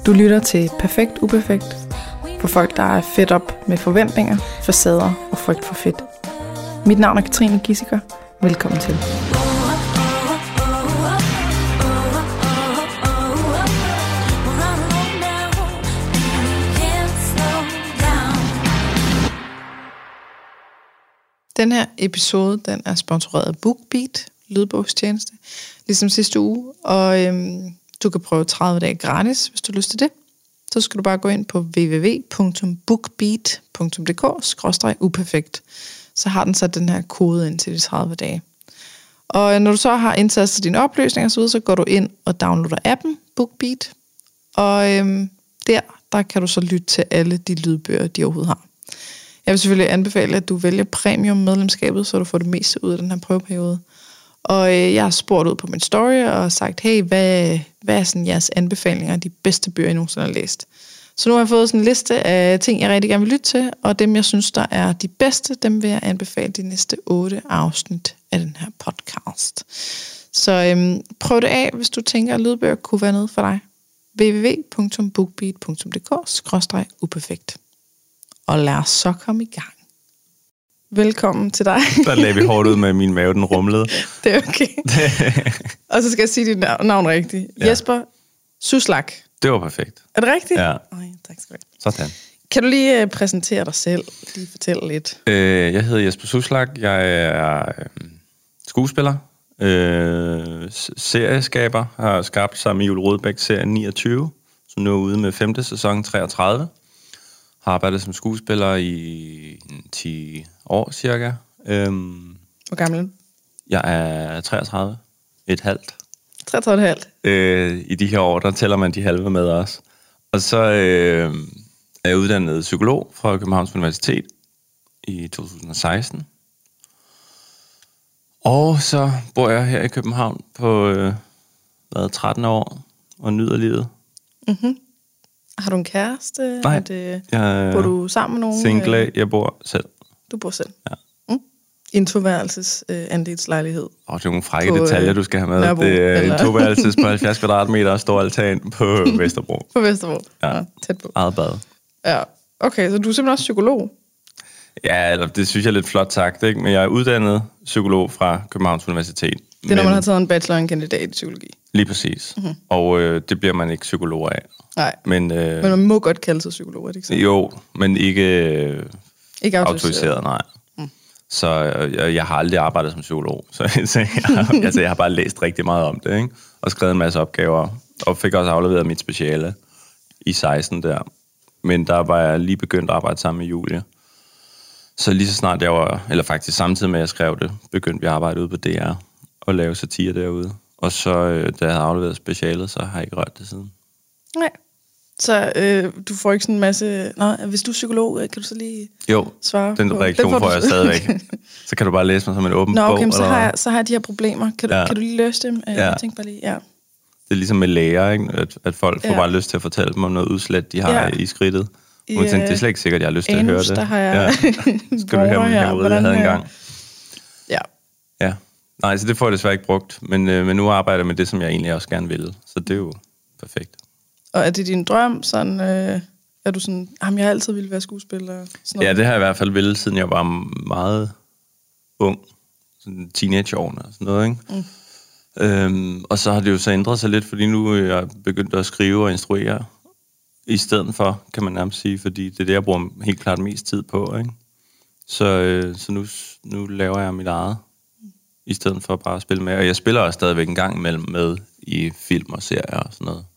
Du lytter til Perfekt Uperfekt for folk, der er fedt op med forventninger, facader og frygt for fedt. Mit navn er Katrine Gissiker. Velkommen til. Den her episode, den er sponsoreret af BookBeat, lydbogstjeneste, ligesom sidste uge, og du kan prøve 30 dage gratis, hvis du har lyst til det. Så skal du bare gå ind på www.bookbeat.dk/uperfekt. Så har den sat den her kode ind til de 30 dage. Og når du så har indtastet dine opløsninger osv., så går du ind og downloader appen BookBeat. Og der kan du så lytte til alle de lydbøger, de overhovedet har. Jeg vil selvfølgelig anbefale, at du vælger premium medlemskabet, så du får det meste ud af den her prøveperiode. Og jeg har spurgt ud på min story og sagt, hey, hvad er sådan jeres anbefalinger af de bedste bøger, I nogensinde har læst? Så nu har jeg fået sådan en liste af ting, jeg rigtig gerne vil lytte til, og dem, jeg synes, der er de bedste, dem vil jeg anbefale de næste 8 afsnit af den her podcast. Så prøv det af, hvis du tænker, at lydbøger kunne være noget for dig. www.bookbeat.dk/uperfekt. Og lad os så komme i gang. Velkommen til dig. Der lagde vi hårdt ud med min mave, den rumlede. Det er okay. Og så skal jeg sige dit navn rigtigt. Ja. Jesper Suslak. Det var perfekt. Er det rigtigt? Ja. Tak skal du have. Sådan. Kan du lige præsentere dig selv? Lige fortælle lidt. Jeg hedder Jesper Suslak. Jeg er skuespiller. Serieskaber. Har skabt sammen med Julie Rodbæk serien 29, som nu er ude med 5. sæson 33. Har arbejdet som skuespiller i 10 år cirka. Hvor gammel er du? Jeg er 33. Et halvt. 33,5. I de her år, der tæller man de halve med også. Og så er jeg uddannet psykolog fra Københavns Universitet i 2016. Og så bor jeg her i København på 13 år og nyder livet. Mhm. Har du en kæreste? Nej, bor du sammen med nogen? Single, jeg bor selv. Du bor selv? Ja. I en toværelses andelslejlighed? Det er nogle frække detaljer, du skal have med. Nørrebro, det er eller? En toværelses på 70 kvadratmeter og stor altan på Vesterbro. På Vesterbro? Ja, tæt på. Eget bad. Ja, okay, så du er simpelthen også psykolog? Ja, eller det synes jeg er lidt flot sagt, ikke? Men jeg er uddannet psykolog fra Københavns Universitet. Det er, når man har taget en bachelor og en kandidat i psykologi? Lige præcis. Mm-hmm. Og det bliver man ikke psykolog af. Nej, men man må godt kalde sig psykolog, er det ikke så? Jo, men ikke autoriseret, nej. Mm. Så jeg har aldrig arbejdet som psykolog. Så jeg har bare læst rigtig meget om det, ikke? Og skrevet en masse opgaver. Og fik også afleveret mit speciale i 16 der. Men der var jeg lige begyndt at arbejde sammen med Julie. Så lige så snart jeg var, eller faktisk samtidig med at jeg skrev det, begyndte vi at arbejde ude på DR og lave satire derude. Og så, da jeg havde afleveret specialet, så har jeg ikke rørt det siden. Nej. Så du får ikke sådan en masse... Nå, hvis du er psykolog, kan du så lige svare den reaktion får jeg stadigvæk. Så kan du bare læse mig som en åben bog. Okay, så har jeg de her problemer. Kan du lige løse dem? Jeg tænker bare lige, Det er ligesom med læger, ikke? At folk får bare lyst til at fortælle dem om noget udslæt, de har i skridtet. Og man tænker, det er slet ikke sikkert, at jeg har lyst til at høre det. Der har jeg skal du høre min hemorrhide, jeg havde engang. Ja. Nej, så det får jeg desværre ikke brugt. Men nu arbejder jeg med det, som jeg egentlig også gerne ville. Så det er jo perfekt. Og er det din drøm? Sådan, er du sådan, jeg har altid ville være skuespiller? Ja, det har jeg i hvert fald ville, siden jeg var meget ung. Sådan teenageårene og sådan noget, ikke? Og så har det jo så ændret sig lidt, fordi nu er jeg begyndt at skrive og instruere i stedet for, kan man nærmest sige, fordi det er det, jeg bruger helt klart mest tid på, ikke? Så nu laver jeg mit eget, i stedet for bare at spille med. Og jeg spiller også stadigvæk en gang imellem med i film og serier og sådan noget.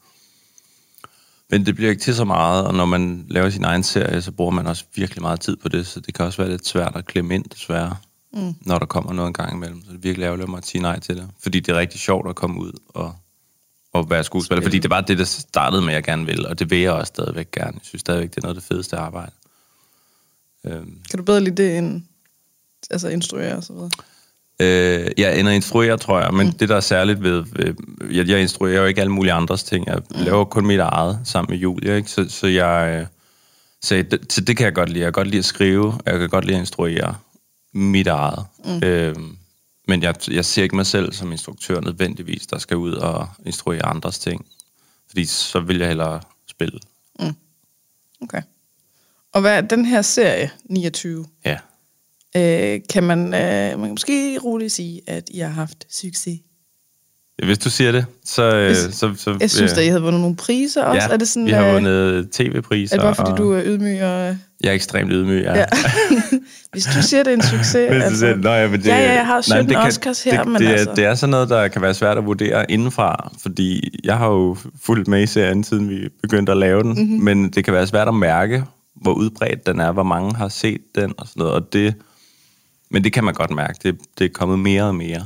Men det bliver ikke til så meget, og når man laver sin egen serie, så bruger man også virkelig meget tid på det, så det kan også være lidt svært at klemme ind, desværre, når der kommer noget en gang imellem. Så det er virkelig ærgerligt mig at sige nej til det, fordi det er rigtig sjovt at komme ud og være skuespiller, fordi det var det, der startede med, at jeg gerne vil, og det vil jeg også stadigvæk gerne. Jeg synes stadigvæk, det er noget af det fedeste arbejde. Kan du bedre lide det end instruere og så videre? Jeg ender instruere, tror jeg, men det, der er særligt ved jeg instruerer jo ikke alle mulige andres ting. Jeg laver kun mit eget sammen med Julie, ikke? Så det kan jeg godt lide. Jeg kan godt lide at skrive, og jeg kan godt lide at instruere mit eget. Men jeg ser ikke mig selv som instruktør nødvendigvis, der skal ud og instruere andres ting. Fordi så vil jeg hellere spille. Okay. Og hvad er den her serie, 29? Ja. Kan man måske roligt sige, at I har haft succes? Hvis du siger det, så jeg synes, at I havde vundet nogle priser også. Ja, er det sådan, vi har vundet tv-priser. Er det bare, fordi du er ydmyg? Og... Jeg er ekstremt ydmyg, ja. Hvis du siger, det er en succes... jeg har 17 Oscars her, men altså... Det er sådan noget, der kan være svært at vurdere indenfra, fordi jeg har jo fulgt med i serien, siden vi begyndte at lave den, men det kan være svært at mærke, hvor udbredt den er, hvor mange har set den og sådan noget, men det kan man godt mærke. Det er kommet mere og mere.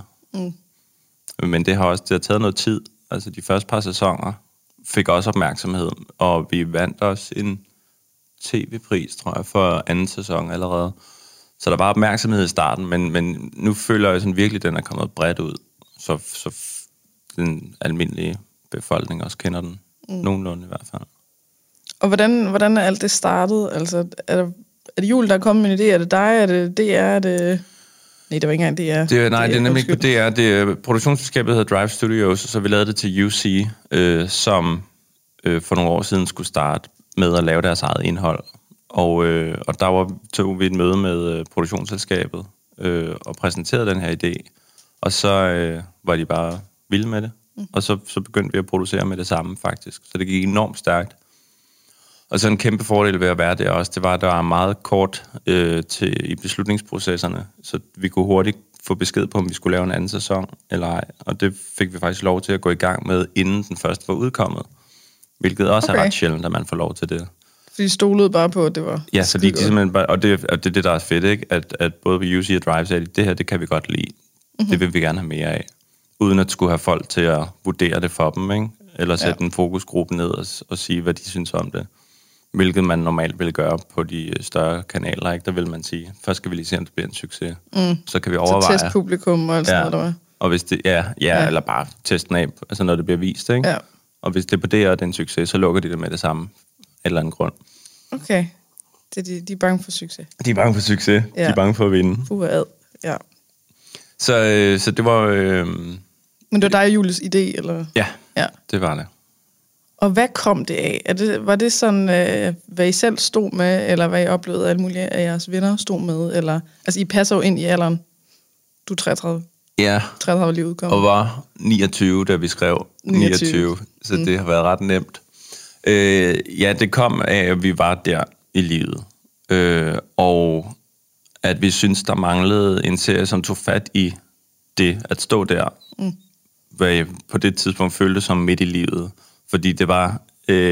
Men det har taget noget tid. Altså de første par sæsoner fik også opmærksomhed, og vi vandt også en tv-pris, tror jeg, for anden sæson allerede. Så der var opmærksomhed i starten, men nu føler jeg sådan virkelig, at den er kommet bredt ud, så den almindelige befolkning også kender den. Nogenlunde i hvert fald. Og hvordan er alt det startet? Altså, er det Jul, der er kommet med en idé? Er det dig? Er det DR? Er det... Nej, det var ikke engang DR. Det er nemlig ikke på DR. Produktionsselskabet hedder Drive Studios, så vi lavede det til UC, som for nogle år siden skulle starte med at lave deres eget indhold. Og der tog vi et møde med produktionsselskabet og præsenterede den her idé. Og så var de bare vilde med det. Og så begyndte vi at producere med det samme, faktisk. Så det gik enormt stærkt. Og så en kæmpe fordel ved at være der også, det var, at der var meget kort i beslutningsprocesserne, så vi kunne hurtigt få besked på, om vi skulle lave en anden sæson eller ej. Og det fik vi faktisk lov til at gå i gang med, inden den første var udkommet. Hvilket også er ret sjældent, at man får lov til det. Fordi stolede bare på, at det var... Ja, så de simpelthen bare, og det er det, der er fedt, ikke? At både på UC og Drive sagde, det her, det kan vi godt lide. Det vil vi gerne have mere af. Uden at skulle have folk til at vurdere det for dem, ikke? Eller sætte en fokusgruppe ned og sige, hvad de synes om det. Hvilket man normalt vil gøre på de større kanaler, ikke? Der vil man sige, først skal vi lige se, om det bliver en succes. Så kan vi overveje... Så testpublikum og alt sådan noget, og hvis det, eller bare testen af, altså når det bliver vist, ikke? Ja. Og hvis det på det er en succes, så lukker de det med det samme, af eller anden grund. Okay. De er bange for succes. De er bange for succes. Ja. De er bange for at vinde. Ja. Så det var... Men det var dig og Julies idé, eller? Ja, det var det. Og hvad kom det af? Var det sådan, hvad I selv stod med, eller hvad I oplevede, alle mulige af jeres venner stod med? Eller, altså, I passer jo ind i alderen. Du er 33. Ja. 33 lige udkommet. Og var 29, da vi skrev 29. Så det har været ret nemt. Det kom af, at vi var der i livet. Og at vi synes der manglede en serie, som tog fat i det, at stå der. Hvad jeg på det tidspunkt følte som midt i livet. Fordi det var...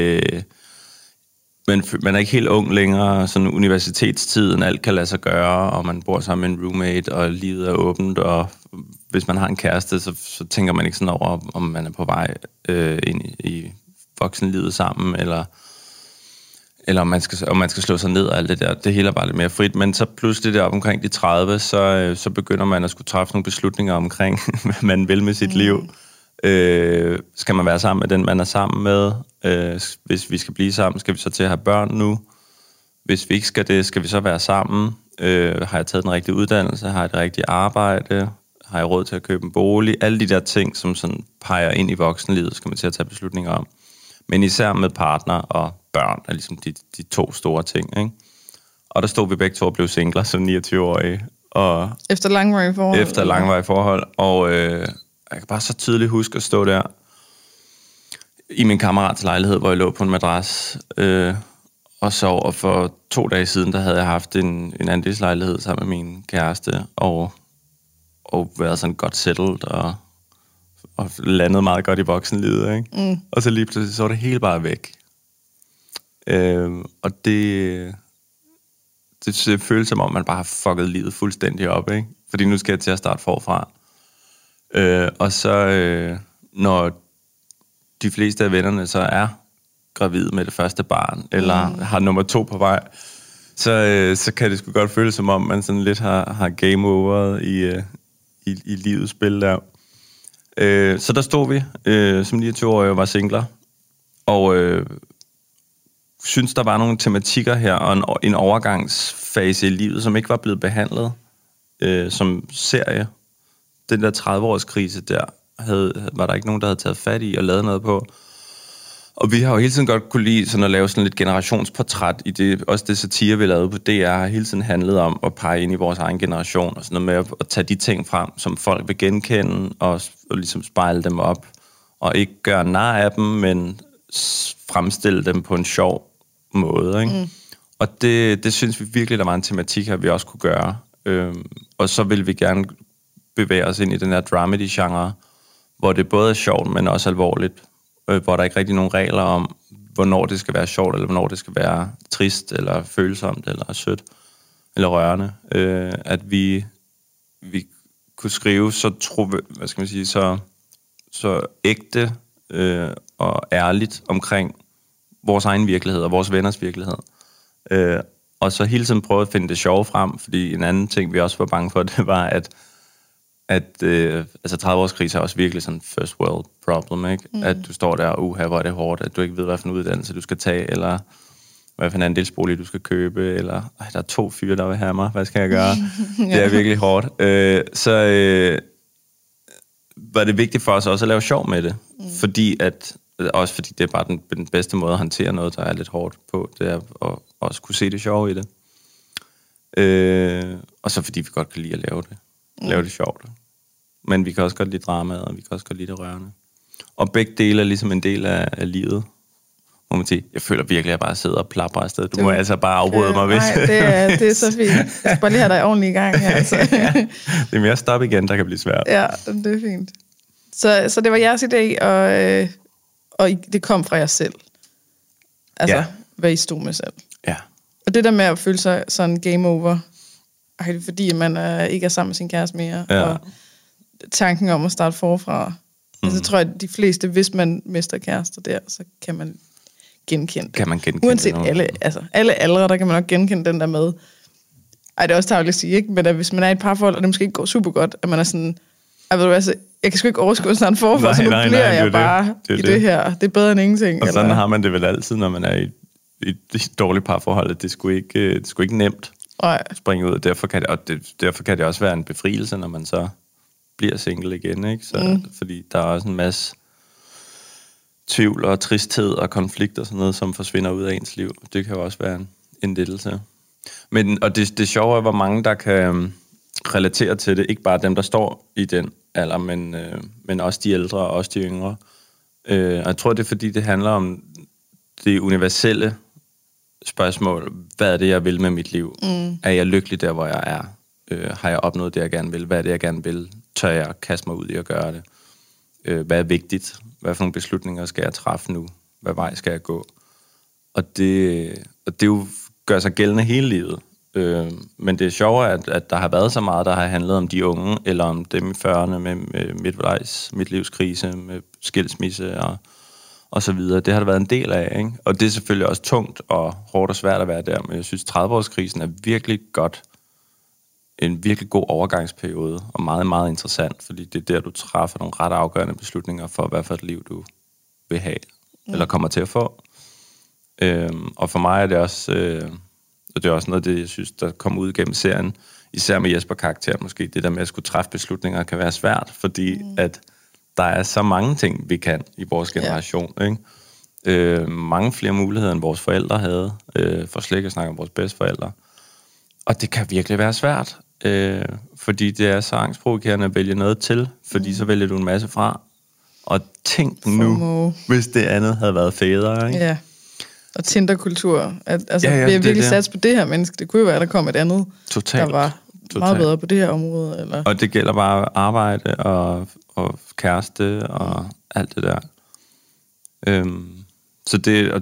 man er ikke helt ung længere, sådan universitetstiden, alt kan lade sig gøre, og man bor sammen med en roommate, og livet er åbent, og hvis man har en kæreste, så tænker man ikke sådan over, om man er på vej ind i voksenlivet sammen, eller om man skal slå sig ned og alt det der. Det hele er bare lidt mere frit, men så pludselig deroppe omkring de 30, så begynder man at skulle træffe nogle beslutninger omkring, hvad man vil med sit liv. Skal man være sammen med den, man er sammen med? Hvis vi skal blive sammen, skal vi så til at have børn nu? Hvis vi ikke skal det, skal vi så være sammen? Har jeg taget den rigtige uddannelse? Har jeg det rigtige arbejde? Har jeg råd til at købe en bolig? Alle de der ting, som sådan peger ind i voksenlivet, skal man til at tage beslutninger om. Men især med partner og børn er ligesom de to store ting, ikke? Og der stod vi begge to og blev singler som 29-årige. Og efter langvarige forhold? Efter langvarige forhold. Og jeg kan bare så tydeligt huske at stå der i min kammerats lejlighed, hvor jeg lå på en madras og sov. Og for 2 dage siden, der havde jeg haft en andelslejlighed sammen med min kæreste, og været sådan godt settled, og landet meget godt i voksenlivet, ikke? Og så lige pludselig, så var det hele bare væk. Og det føles som om, man bare har fucket livet fuldstændig op, ikke? Fordi nu skal jeg til at starte forfra. Og så, når de fleste af vennerne så er gravide med det første barn, eller har nummer 2 på vej, så kan det sgu godt føles som om, man sådan lidt har game over i livets spil der. Så der stod vi, som 29-årige, og var singler, og synes, der var nogle tematikker her, og en overgangsfase i livet, som ikke var blevet behandlet som serie. Den der 30-års krise der, var der ikke nogen, der havde taget fat i og lavet noget på. Og vi har jo hele tiden godt kunne lide sådan at lave sådan lidt generationsportræt i det. Også det satire, vi lavede på DR, har hele tiden handlet om at pege ind i vores egen generation. Og sådan noget med at tage de ting frem, som folk vil genkende, og ligesom spejle dem op. Og ikke gøre nar af dem, men fremstille dem på en sjov måde. Ikke? Og det synes vi virkelig, der var en tematik her, vi også kunne gøre. Og så vil vi gerne bevæge os ind i den her dramedy-genre, hvor det både er sjovt, men også alvorligt. Hvor der ikke rigtig nogen regler om, hvornår det skal være sjovt, eller hvornår det skal være trist, eller følsomt, eller sødt, eller rørende. At vi kunne skrive så ægte og ærligt omkring vores egen virkelighed og vores venners virkelighed. Og så hele tiden prøve at finde det sjove frem, fordi en anden ting, vi også var bange for, det var, at 30-årskrise er også virkelig sådan first world problem, ikke? At du står der, hvor er det hårdt, at du ikke ved, hvad for en uddannelse du skal tage, eller hvad for en andelsbolig du skal købe, eller der er 2 fyre, der vil have mig, hvad skal jeg gøre? Det er virkelig hårdt. Så var det vigtigt for os også at lave sjov med det, fordi det er bare den bedste måde at håndtere noget, der er lidt hårdt på, det er at også kunne se det sjove i det. Og så fordi vi godt kan lide at lave det sjovt. Men vi kan også godt lide dramaet, og vi kan også godt lide det rørende. Og begge dele er ligesom en del af livet. Må man sige, jeg føler virkelig, at jeg bare sidder og plapper afsted. Du må altså bare afbryde mig, hvis... Nej, det er så fint. Jeg skal bare lige have dig ordentligt i gang her. Altså. Ja, det er mere stop igen, der kan blive svært. Ja, det er fint. Så det var jeres idé, og det kom fra jer selv. Altså, hvad I stod med selv. Ja. Og det der med at føle sig sådan game over, fordi man ikke er sammen med sin kæreste mere, og tanken om at starte forfra. Altså, tror jeg, at de fleste, hvis man mister kærester der, så kan man genkende det. Uanset alle aldre, der kan man nok genkende den der med. Det er også tarveligt at sige, ikke? Men hvis man er i et parforhold, og det måske ikke går super godt, at man er sådan, jeg kan sgu ikke overskue snart forfra, så nu bliver jeg bare i det her. Det er bedre end ingenting. Og sådan har man det vel altid, når man er i et dårligt parforhold, at det er sgu ikke nemt at springe ud. Derfor kan det også være en befrielse, når man så bliver single igen, ikke? Så, fordi der er også en masse tvivl og tristhed og konflikt og sådan noget, som forsvinder ud af ens liv. Det kan jo også være en lettelse. Og det sjove er, hvor mange der kan relatere til det. Ikke bare dem, der står i den alder, men også de ældre og også de yngre. Og jeg tror, det er fordi, det handler om det universelle spørgsmål. Hvad er det, jeg vil med mit liv? Er jeg lykkelig der, hvor jeg er? Har jeg opnået det, jeg gerne vil? Hvad er det, jeg gerne vil? Tør jeg kaste mig ud i at gøre det? Hvad er vigtigt? Hvad for nogle beslutninger skal jeg træffe nu? Hvad vej skal jeg gå? Og det jo gør sig gældende hele livet. Men det er sjovt, at der har været så meget, der har handlet om de unge, eller om dem i 40'erne med midtlivskrise, med skilsmisse og så videre. Det har der været en del af, ikke? Og det er selvfølgelig også tungt og hårdt og svært at være der, men jeg synes, 30-årskrisen er virkelig godt. En virkelig god overgangsperiode, og meget, meget interessant, fordi det er der, du træffer nogle ret afgørende beslutninger for, hvad for et liv du vil have, eller kommer til at få. Og for mig er det også, og det er også noget af det, jeg synes, der kommer ud gennem serien, især med Jesper-karakteren måske, det der med at skulle træffe beslutninger kan være svært, fordi at der er så mange ting, vi kan i vores generation, ikke? Mange flere muligheder, end vores forældre havde, for slet ikke at snakke om vores bedsteforældre. Og det kan virkelig være svært, fordi det er så angstprovokerende at vælge noget til, fordi så vælger du en masse fra. Og tænk nu, hvis det andet havde været fædre, ikke? Ja, og Tinder-kultur. Vi har virkelig sats på det her menneske. Det kunne jo være, at der kom et andet, der var meget bedre på det her område. Eller? Og det gælder bare arbejde og kæreste og alt det der. Så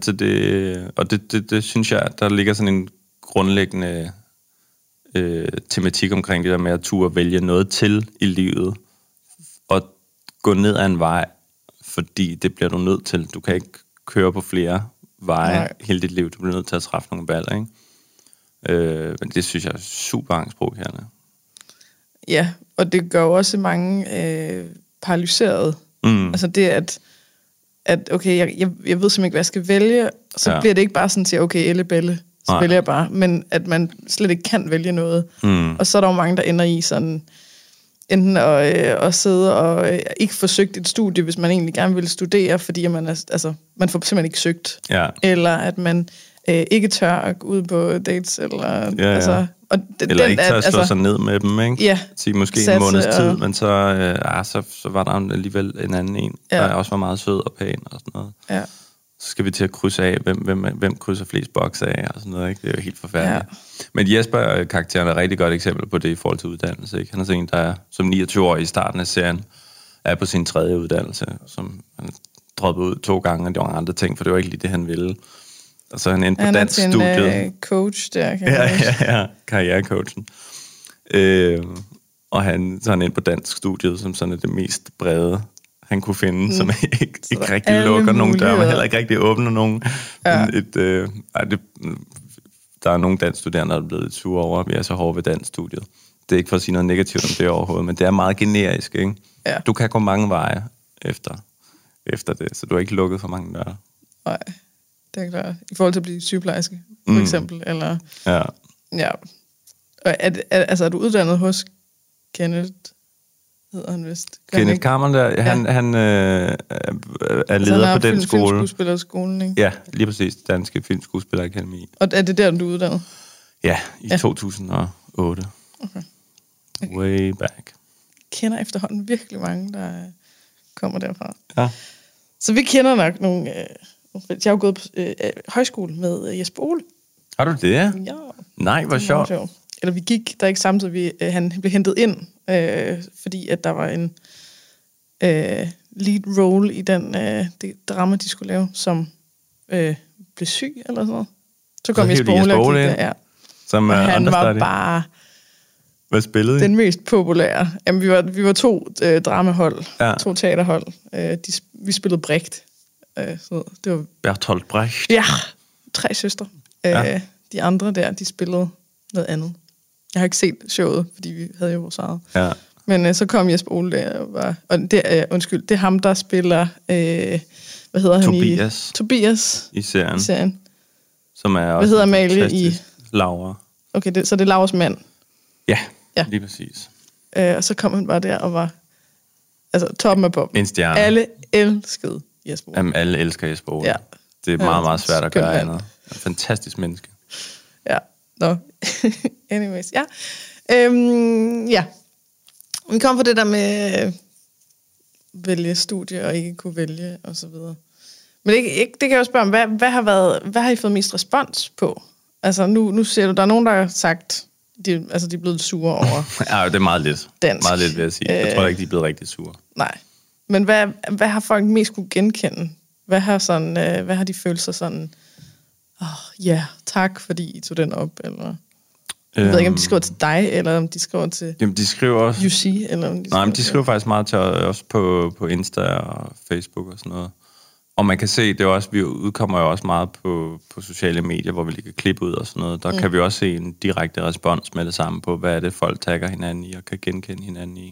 det synes jeg, der ligger sådan en grundlæggende tematik omkring det der med at turde vælge noget til i livet og gå ned ad en vej, fordi det bliver du nødt til. Du kan ikke køre på flere veje hele dit liv. Du bliver nødt til at træffe nogle valg, ikke? Men det synes jeg er super angstprovokerende. Ja, og det gør jo også mange paralyserede. Altså det, at okay, jeg ved simpelthen ikke, hvad jeg skal vælge, så bliver det ikke bare sådan til, okay, ellebælle, så vælger jeg bare, men at man slet ikke kan vælge noget. Og så er der jo mange, der ender i sådan enten at sidde og ikke få søgt et studie, hvis man egentlig gerne vil studere, fordi man får simpelthen ikke søgt. Ja. Eller at man ikke tør at gå ud på dates, eller... Ja. Og eller ikke tør at slå sig ned med dem, ikke? Ja. Sige måske en måneds tid, men så var der alligevel en anden en, der også var meget sød og pæn og sådan noget. Ja. Så skal vi til at krydse af, hvem krydser flest bokse af og sådan noget, ikke? Det er jo helt forfærdeligt. Ja. Men Jesper-karakteren er et rigtig godt eksempel på det i forhold til uddannelse, ikke? Han er sådan en, der som 29-årig i starten af serien er på sin 3. uddannelse, som han droppede ud 2 gange, og det var andre ting, for det var ikke lige det, han ville. Og så er han inde på danskstudiet. Han er en coach der, kan ja, karrierecoachen. Og så er han inde på danskstudiet, som sådan er det mest brede, han kunne finde, som ikke rigtig lukker nogen døre, men heller ikke rigtig åbner nogen. Ja. Der er nogle danskstuderende, der er blevet lidt sure over, at vi er så hårde ved danskstudiet. Det er ikke for at sige noget negativt om det overhovedet, men det er meget generisk, ikke? Ja. Du kan gå mange veje efter det, så du er ikke lukket for mange døre. Nej, det er klart. I forhold til at blive sygeplejerske, for eksempel, eller... Ja. Og er du uddannet hos Kenneth, hedder han vist? Kenneth Kammer der, han er leder på den skole. Filmskuespillerskolen, ikke? Ja, lige præcis. Danske Filmskuespillerakademi. Og er det der, du er uddannet? Ja, i 2008. Okay. Way back. Kender efterhånden virkelig mange, der kommer derfra. Ja. Så vi kender nok nogle... Jeg har jo gået på højskole med Jesper Ole. Har du det? Ja. Nej, hvor sjovt. Eller vi gik der ikke samtidig, han blev hentet ind, fordi at der var en lead role i det drama, de skulle lave, som blev syg eller sådan noget. Så kom Jesper Ole ind, ja. Som han var bare... Hvad spillede I? Den mest populære. Jamen, vi var 2 dramahold, 2 teaterhold. Vi spillede Brecht. Så det var Bertolt Brecht. Ja, 3 søstre. De andre der, de spillede noget andet. Jeg har ikke set showet, fordi vi havde jo vores eget. Ja. Men så kom Jesper Ole der, og det er ham, der spiller, hvad hedder han Tobias i serien. Som er også hvad hedder Amalie i? Laura. Okay, så det er Lauras mand. Ja, lige præcis. Og så kom han bare der og var toppen af poppen. En stjerne. Alle elskede Jesper Ole. Jamen, alle elsker Jesper Ole. Ja. Det er meget, meget svært at gøre andet. En fantastisk menneske. Ja, anyways, ja. Ja. Vi kom på det der med vælge studie og ikke kunne vælge og så videre. Men det kan jeg jo spørge om, hvad har I fået mest respons på? Altså nu ser du, der er nogen, der har sagt, de er blevet sure over. Ja, det er meget lidt. Dansk. Meget lidt, vil jeg sige. Jeg tror ikke, de er blevet rigtig sure. Nej. Men hvad har folk mest kunne genkende? Hvad har de følt sig sådan, tak, fordi I tog den op, eller... Jeg ved ikke, om de skriver til dig, eller om de skriver til... Jamen, de skriver også... UC, eller om de skriver faktisk meget til os på Insta og Facebook og sådan noget. Og man kan se, det er også, vi udkommer jo også meget på sociale medier, hvor vi lægger klip ud og sådan noget. Der kan vi også se en direkte respons med det samme på, hvad er det, folk tagger hinanden i og kan genkende hinanden i.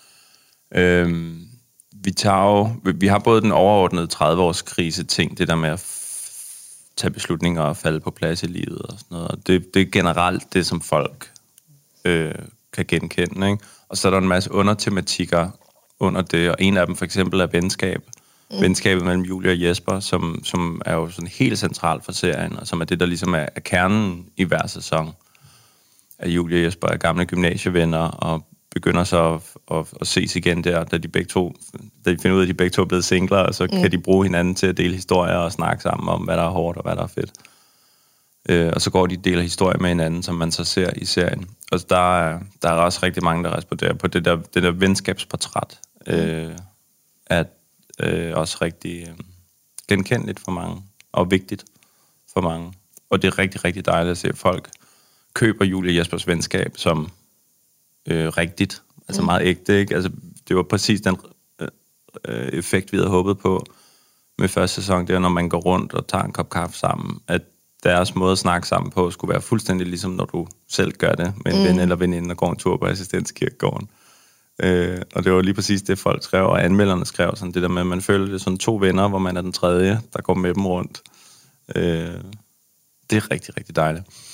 Vi har både den overordnede 30-års krise ting, det der med at tage beslutninger og falde på plads i livet og sådan noget. Det er generelt det, som folk kan genkende, ikke? Og så er der en masse undertematikker under det, og en af dem for eksempel er venskab. Venskabet mellem Julie og Jesper, som er jo sådan helt centralt for serien, og som er det, der ligesom er kernen i hver sæson. At Julie og Jesper er gamle gymnasievenner, og begynder så at ses igen der, da de finder ud af, at de begge to er blevet singler, og så kan de bruge hinanden til at dele historier og snakke sammen om, hvad der er hårdt og hvad der er fedt. Og så går de og deler historier med hinanden, som man så ser i serien. Og der er også rigtig mange, der responderer på det der venskabsportræt. Er også rigtig genkendeligt for mange, og vigtigt for mange. Og det er rigtig, rigtig dejligt at se, at folk køber Julie og Jespers venskab som rigtigt, altså meget ægte, ikke? Altså, det var præcis den effekt, vi havde håbet på med første sæson, det er, når man går rundt og tager en kop kaffe sammen, at deres måde at snakke sammen på skulle være fuldstændig ligesom, når du selv gør det med en ven eller veninde, og går en tur på assistenskirkegården. Og det var lige præcis det, folk skrev, og anmelderne skrev, sådan det der med, at man føler, det er sådan 2 venner, hvor man er den tredje, der går med dem rundt. Det er rigtig, rigtig dejligt.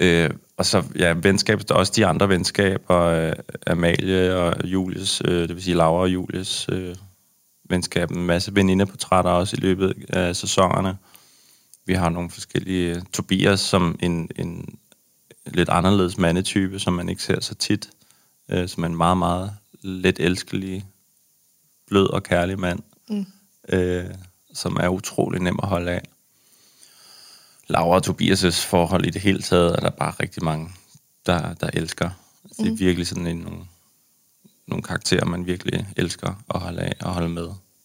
Og så, ja, venskab, der er også de andre venskaber, Amalie og Julies, det vil sige Laura og Julies venskab, en masse venindeportrætter også i løbet af sæsonerne. Vi har nogle forskellige, Tobias som en lidt anderledes mandetype, som man ikke ser så tit, som en meget, meget let elskelig, blød og kærlig mand, som er utrolig nem at holde af. Laura og Tobias' forhold i det hele taget, er der bare rigtig mange, der elsker. Det er virkelig sådan nogle karakterer, man virkelig elsker at holde af og holde med.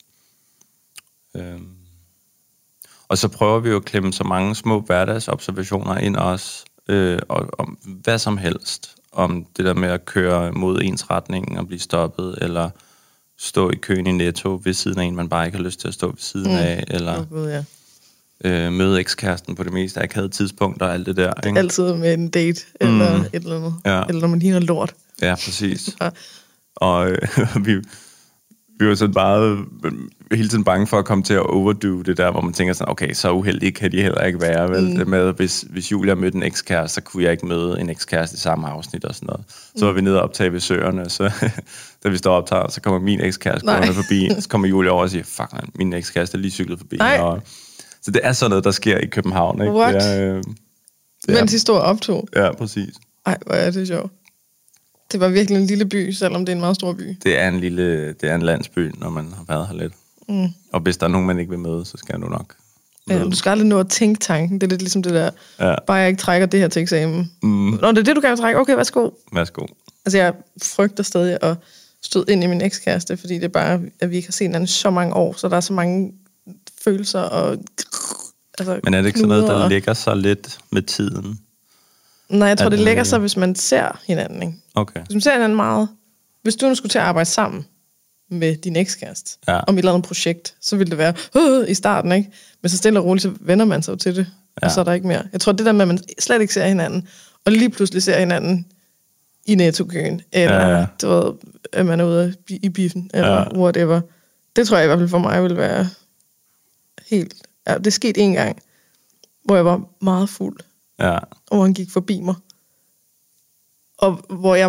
Og så prøver vi jo at klemme så mange små hverdagsobservationer ind også, om hvad som helst. Om det der med at køre mod ens retning og blive stoppet, eller stå i køen i Netto ved siden af en, man bare ikke har lyst til at stå ved siden af, eller møde ekskæresten på det mest akavede tidspunkt og alt det der. Ikke? Altid med en date, eller et eller andet. Ja. Eller når man ligner lort. Ja, præcis. Ja. Og vi var sådan bare hele tiden bange for at komme til at overdo det der, hvor man tænker sådan, okay, så uheldig kan de heller ikke være. Vel? Det med, hvis Julia mødte en ekskæreste, så kunne jeg ikke møde en ekskæreste i samme afsnit og sådan noget. Så var vi nede og optage ved Søerne, så da vi står og optager, så kommer min ekskæreste gående forbi, så kommer Julia over og siger, fuck man, min ekskæreste er lige cyklet forbi. Så det er sådan noget, der sker i København. Ikke? What? Mens I stod og optog? Ja, præcis. Ej, hvor er det sjovt. Det var virkelig en lille by, selvom det er en meget stor by. Det er en landsby, når man har været her lidt. Og hvis der er nogen, man ikke vil møde, så skal du nok møde. Ja, du skal aldrig nå at tænke tanken. Det er lidt ligesom det der, bare jeg ikke trækker det her til eksamen. Nå, det er det, du kan trække. Okay, værsgo. Værsgo. Altså, jeg frygter stadig at støde ind i min ekskæreste, fordi det er bare, at vi ikke har set hinanden så mange år, så der er så mange følelser og... Altså, men er det ikke sådan noget, der lægger sig lidt med tiden? Nej, jeg tror, det lægger sig, hvis man ser hinanden, ikke? Okay. Hvis man ser hinanden meget... Hvis du nu skulle til at arbejde sammen med din ekskæreste om et eller andet projekt, så ville det være i starten, ikke? Men så stille og roligt, så vender man sig jo til det, og så er der ikke mere. Jeg tror, det der med, at man slet ikke ser hinanden, og lige pludselig ser hinanden i Netto-køen, eller du ved, at man er ude i biffen, eller whatever. Det tror jeg i hvert fald for mig ville være helt... Ja, det skete en gang, hvor jeg var meget fuld. Ja. Og hvor han gik forbi mig. Og hvor jeg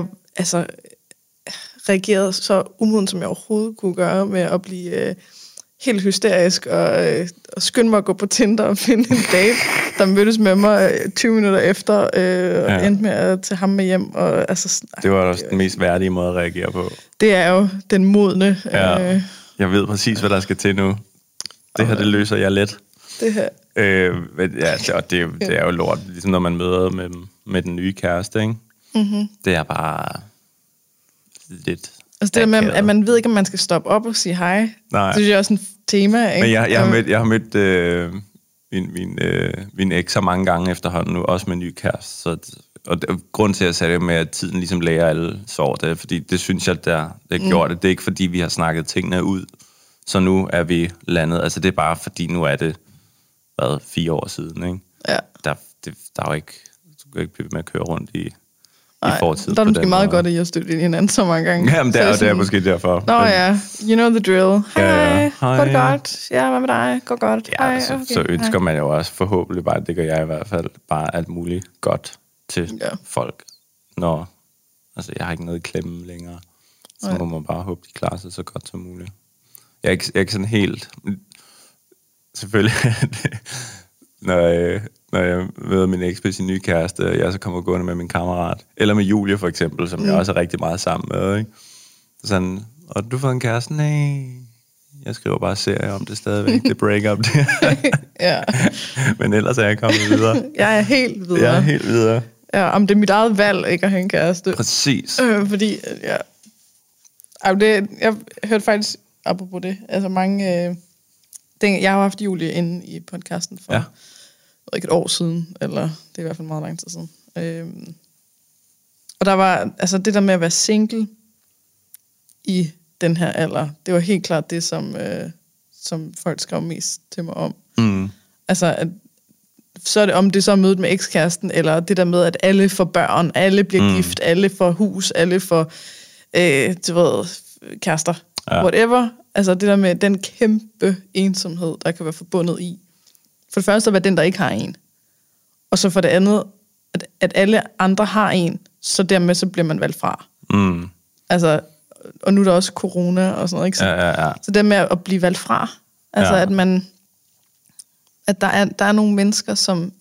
reagerede så umodent, som jeg overhovedet kunne gøre, med at blive helt hysterisk og skynde mig at gå på Tinder og finde en date, der mødtes med mig 20 minutter efter, og endte med at tage ham med hjem. Og, det var også den mest værdige måde at reagere på. Det er jo den modne. Jeg ved præcis, hvad der skal til nu. Det her, det løser jeg let. Det her. Det er jo lort, ligesom når man møder med den nye kæreste, ikke? Mm-hmm. Det er bare lidt... Altså det der med, at man ved ikke, om man skal stoppe op og sige hej. Nej. Det synes jeg er også en tema, ikke? Men jeg har mødt min eks så mange gange efterhånden nu, også med ny kæreste. Så, og grund til, at jeg sagde det med, at tiden ligesom lærer alle sår, det er, fordi det synes jeg, det gjort det. Det er ikke, fordi vi har snakket tingene ud, så nu er vi landet. Altså det er bare, fordi nu er det 4 år siden, ikke? Ja. Der er jo ikke... Du kan ikke blive med at køre rundt i fortiden. Der er måske meget godt, at jeg støtter ind i hinanden så mange gange. Jamen, det er måske derfor. Nå ja, you know the drill. Hej, går det godt? Ja, hvad med dig? Går godt? Ja, hej, så ønsker man jo også forhåbentlig bare, det gør jeg i hvert fald, bare alt muligt godt til folk. Når, altså, jeg har ikke noget i klemme længere. Så må man bare håbe, de klarer sig så godt som muligt. Jeg er ikke sådan helt... Selvfølgelig, når jeg møder min eks med sin nye kæreste, og jeg så kommer gående med min kammerat, eller med Julie for eksempel, som jeg også er rigtig meget sammen med, ikke? Sådan, og du får en kæreste? Nej, jeg skriver bare serie om det stadigvæk, det break-up. Ja. Men ellers er jeg kommet videre. Jeg er helt videre. Ja, om det er mit eget valg, ikke at have en kæreste. Præcis. Fordi, jeg hørte faktisk, apropos det, altså mange... Jeg har haft Julie inde i podcasten for ikke et år siden, eller det er i hvert fald meget lang tid siden. Og der var, altså det der med at være single i den her alder, det var helt klart det, som folk skrev mest til mig om. Mm. Altså, så er det om det så er mødet med ekskæresten, eller det der med, at alle får børn, alle bliver gift, alle får hus, alle får, kærester, whatever. Altså det der med den kæmpe ensomhed, der kan være forbundet i. For det første at være den, der ikke har en. Og så for det andet, at at alle andre har en, så dermed så bliver man valgt fra. Altså, og nu er der også corona og sådan noget, ikke? Så det med at blive valgt fra, altså at der er nogle mennesker,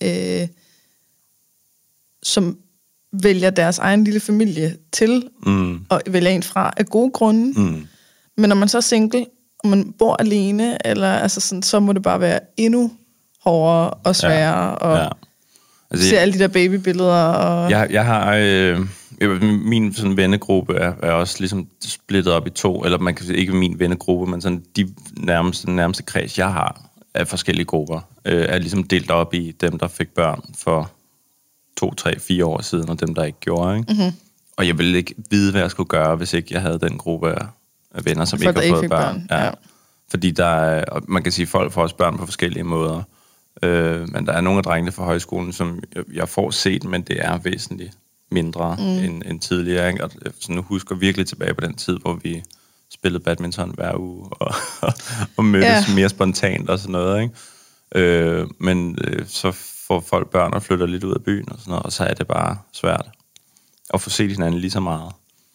som vælger deres egen lille familie til, og vælger en fra af gode grunde. Men når man så er single, og man bor alene, eller altså sådan, så må det bare være endnu hårdere og sværere, og altså, se alle de der babybilleder. Og jeg har... min sådan vennegruppe er også ligesom splittet op i 2, eller man kan sige ikke min vennegruppe, men sådan de nærmeste kreds, jeg har af forskellige grupper, er ligesom delt op i dem, der fik børn for 2, 3, 4 år siden, og dem, der ikke gjorde, ikke? Og jeg ville ikke vide, hvad jeg skulle gøre, hvis ikke jeg havde den gruppe af venner, som ikke har fået børn. Ja. Fordi der er, man kan sige, at folk får også børn på forskellige måder. Men der er nogle af drengene fra højskolen, som jeg får set, men det er væsentligt mindre end tidligere. Ikke? Og så nu husker virkelig tilbage på den tid, hvor vi spillede badminton hver uge, og mødtes mere spontant og sådan noget. Ikke? Men så får folk børn og flytter lidt ud af byen og sådan noget, og så er det bare svært at få set hinanden lige så meget.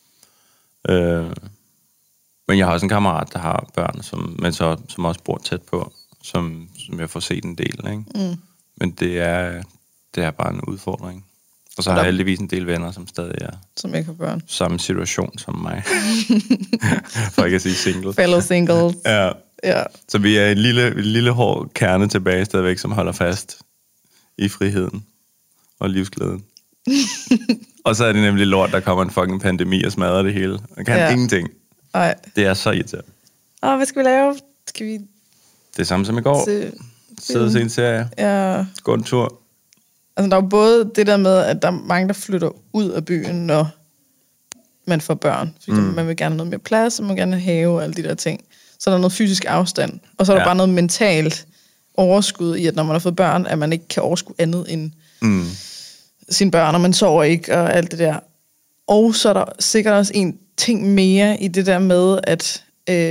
Men jeg har også en kammerat, der har børn, som også bor tæt på, som jeg får set en del, ikke? Men det er bare en udfordring. Og så har jeg heldigvis en del venner, som stadig er... Som ikke har børn. Samme situation som mig. For ikke at sige single. Fellow singles. Ja. Så vi er en lille hård kerne tilbage stadigvæk, som holder fast i friheden og livsglæden. Og så er det nemlig lort, der kommer en fucking pandemi og smadrer det hele. Man kan ingenting. Ej. Det er så irriterende. Hvad skal vi lave? Skal vi... Det samme som i går. Sidde og se en serie. Ja. Gå en tur. Altså, der er jo både det der med, at der er mange, der flytter ud af byen, når man får børn. Fordi man vil gerne have noget mere plads, og man vil gerne have og alle de der ting. Så er der noget fysisk afstand. Og så er der bare noget mentalt overskud i, at når man har fået børn, at man ikke kan overskue andet end sine børn, og man sover ikke, og alt det der. Og så er der sikkert også en ting mere i det der med, at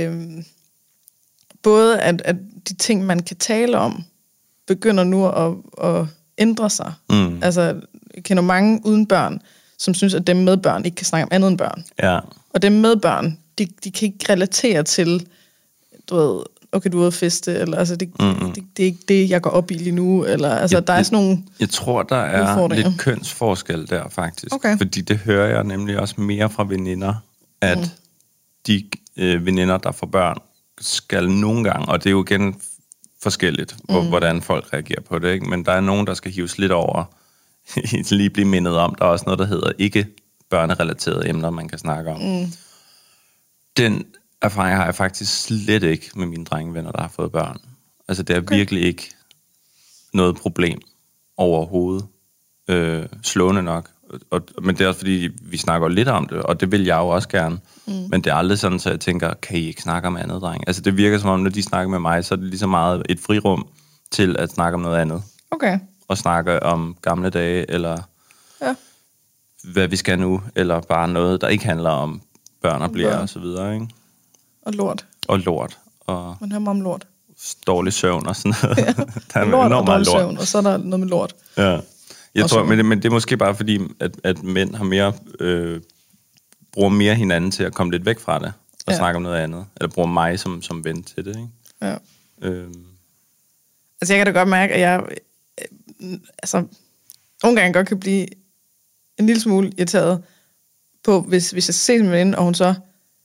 både at de ting, man kan tale om, begynder nu at ændre sig. Altså, jeg kender mange uden børn, som synes, at dem med børn ikke kan snakke om andet end børn. Ja. Og dem med børn, de kan ikke relatere til, du ved, okay, du er ude at feste, eller altså, det er ikke det, jeg går op i lige nu, eller altså, der er sådan nogle... Jeg tror, der er lidt kønsforskel der, faktisk. Okay. Fordi det hører jeg nemlig også mere fra veninder, at de veninder, der får børn, skal nogle gange, og det er jo igen forskelligt, hvordan folk reagerer på det, ikke? Men der er nogen, der skal hives lidt over, lige blive mindet om. Der er også noget, der hedder ikke børnerelaterede emner, man kan snakke om. Den erfaring har jeg faktisk slet ikke med mine drengevenner, der har fået børn. Altså, det er virkelig ikke noget problem overhovedet. Slående nok. Men det er også fordi, vi snakker lidt om det, og det vil jeg jo også gerne. Men det er aldrig sådan, så jeg tænker, kan I ikke snakke om andet, dreng? Altså, det virker som om, når de snakker med mig, så er det lige så meget et frirum til at snakke om noget andet. Okay. Og snakke om gamle dage, eller hvad vi skal nu, eller bare noget, der ikke handler om børn og bliver og så videre, ikke? Og lort. Og lort. Og man hører meget om lort. Dårlig søvn og sådan noget. Ja. Der er lort enormt meget lort. Søvn, og så er der noget med lort. Ja. Jeg tror, men det er måske bare fordi, at mænd har mere, bruger mere hinanden til at komme lidt væk fra det, og snakke om noget andet. Eller bruger mig som ven til det, ikke? Ja. Altså, jeg kan da godt mærke, at jeg altså, nogle gange godt kan blive en lille smule irriteret på, hvis jeg ser en veninde, og hun så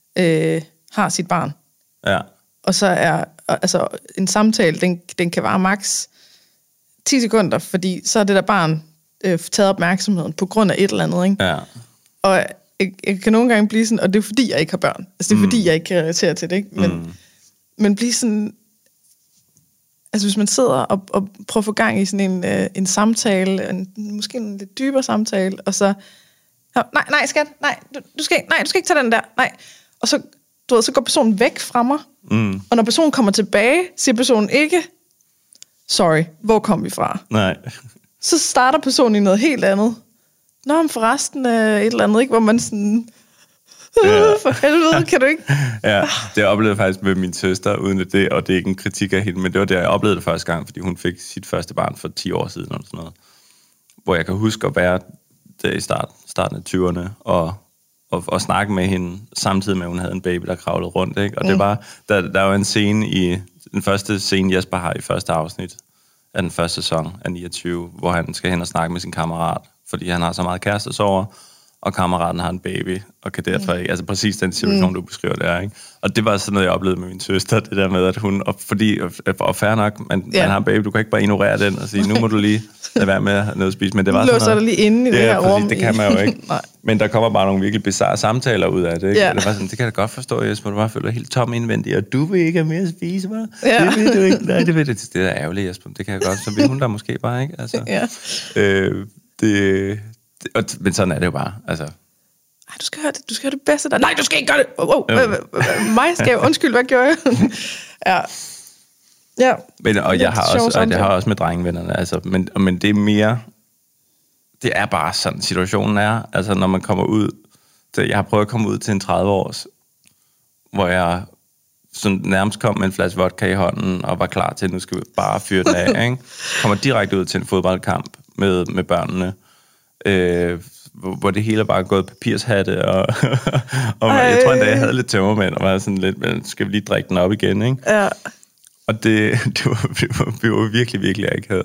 har sit barn. Ja. Og så er altså en samtale, den kan vare maks 10 sekunder, fordi så er det der barn taget opmærksomheden på grund af et eller andet, ikke? Ja. Og jeg kan nogle gange blive sådan, og det er fordi, jeg ikke har børn. Altså, det er fordi, jeg ikke kan relatere til det, ikke? Men blive sådan... Altså, hvis man sidder og prøver at få gang i sådan en samtale, måske en lidt dybere samtale, og så... Nej, skat, du skal ikke tage den der, nej. Og så, så går personen væk fra mig, og når personen kommer tilbage, siger personen ikke, sorry, hvor kom vi fra? Nej. Så starter personen i noget helt andet. Nå, men forresten et eller andet, ikke? Hvor man sådan... For helvede, kan du ikke? Ja, det oplevede jeg faktisk med min søster, uden at det, og det er ikke en kritik af hende, men det var det, jeg oplevede det første gang, fordi hun fik sit første barn for 10 år siden, eller sådan noget. hvor jeg kan huske at være der i starten af 20'erne, og snakke med hende, samtidig med, at hun havde en baby, der kravlede rundt, ikke? Og det var, der var en scene den første scene, Jesper har i første afsnit af den første sæson af 29, hvor han skal hen og snakke med sin kammerat, fordi han har så meget kærestesorger, og kammeraten har en baby, og kan derfor ikke, altså præcis den situation, du beskriver der, ikke? Og det var sådan noget, jeg oplevede med min søster, det der med, at hun, og fair nok, man har en baby, du kan ikke bare ignorere den og sige, nu må du lige lade være med at have noget at spise, men det var sådan noget. Låser dig lige inde i det her rum. Det kan man jo ikke. Men der kommer bare nogle virkelig bizarre samtaler ud af det, ikke? Ja. Og det var sådan, det kan jeg da godt forstå, Jesper, du bare føler helt tom indvendigt, og du vil ikke have mere at spise, hva'? Ja. Det vil du ikke. Nej, det vil det. Det er ærgerligt, Jesper, det kan jeg godt, så vil hun der måske bare, ikke? Altså, men sådan er det jo bare, altså. Ej, du skal høre det bedste der. Nej, du skal ikke gøre det! Mig skal jeg, undskyld, hvad gjorde jeg? Ja. Men, og jeg har også med drengevennerne, altså, men det er mere, det er bare sådan, situationen er, altså når man kommer ud, jeg har prøvet at komme ud til en 30-års, hvor jeg sådan nærmest kom med en flaske vodka i hånden, og var klar til, at nu skal vi bare fyre den af, ikke? Kommer direkte ud til en fodboldkamp med børnene, hvor det hele er bare gået papirshatte, og jeg tror endda, jeg havde lidt tømmermænd, og var sådan lidt, men skal vi lige drikke den op igen, ikke? Ja. Og det var virkelig, virkelig akavet.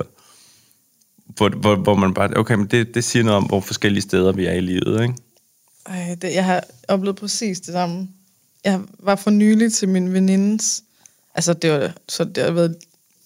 Hvor man bare, okay, men det siger noget om, hvor forskellige steder vi er i livet, ikke? Jeg har oplevet præcis det samme. Jeg var for nylig til min venindes, altså det har været,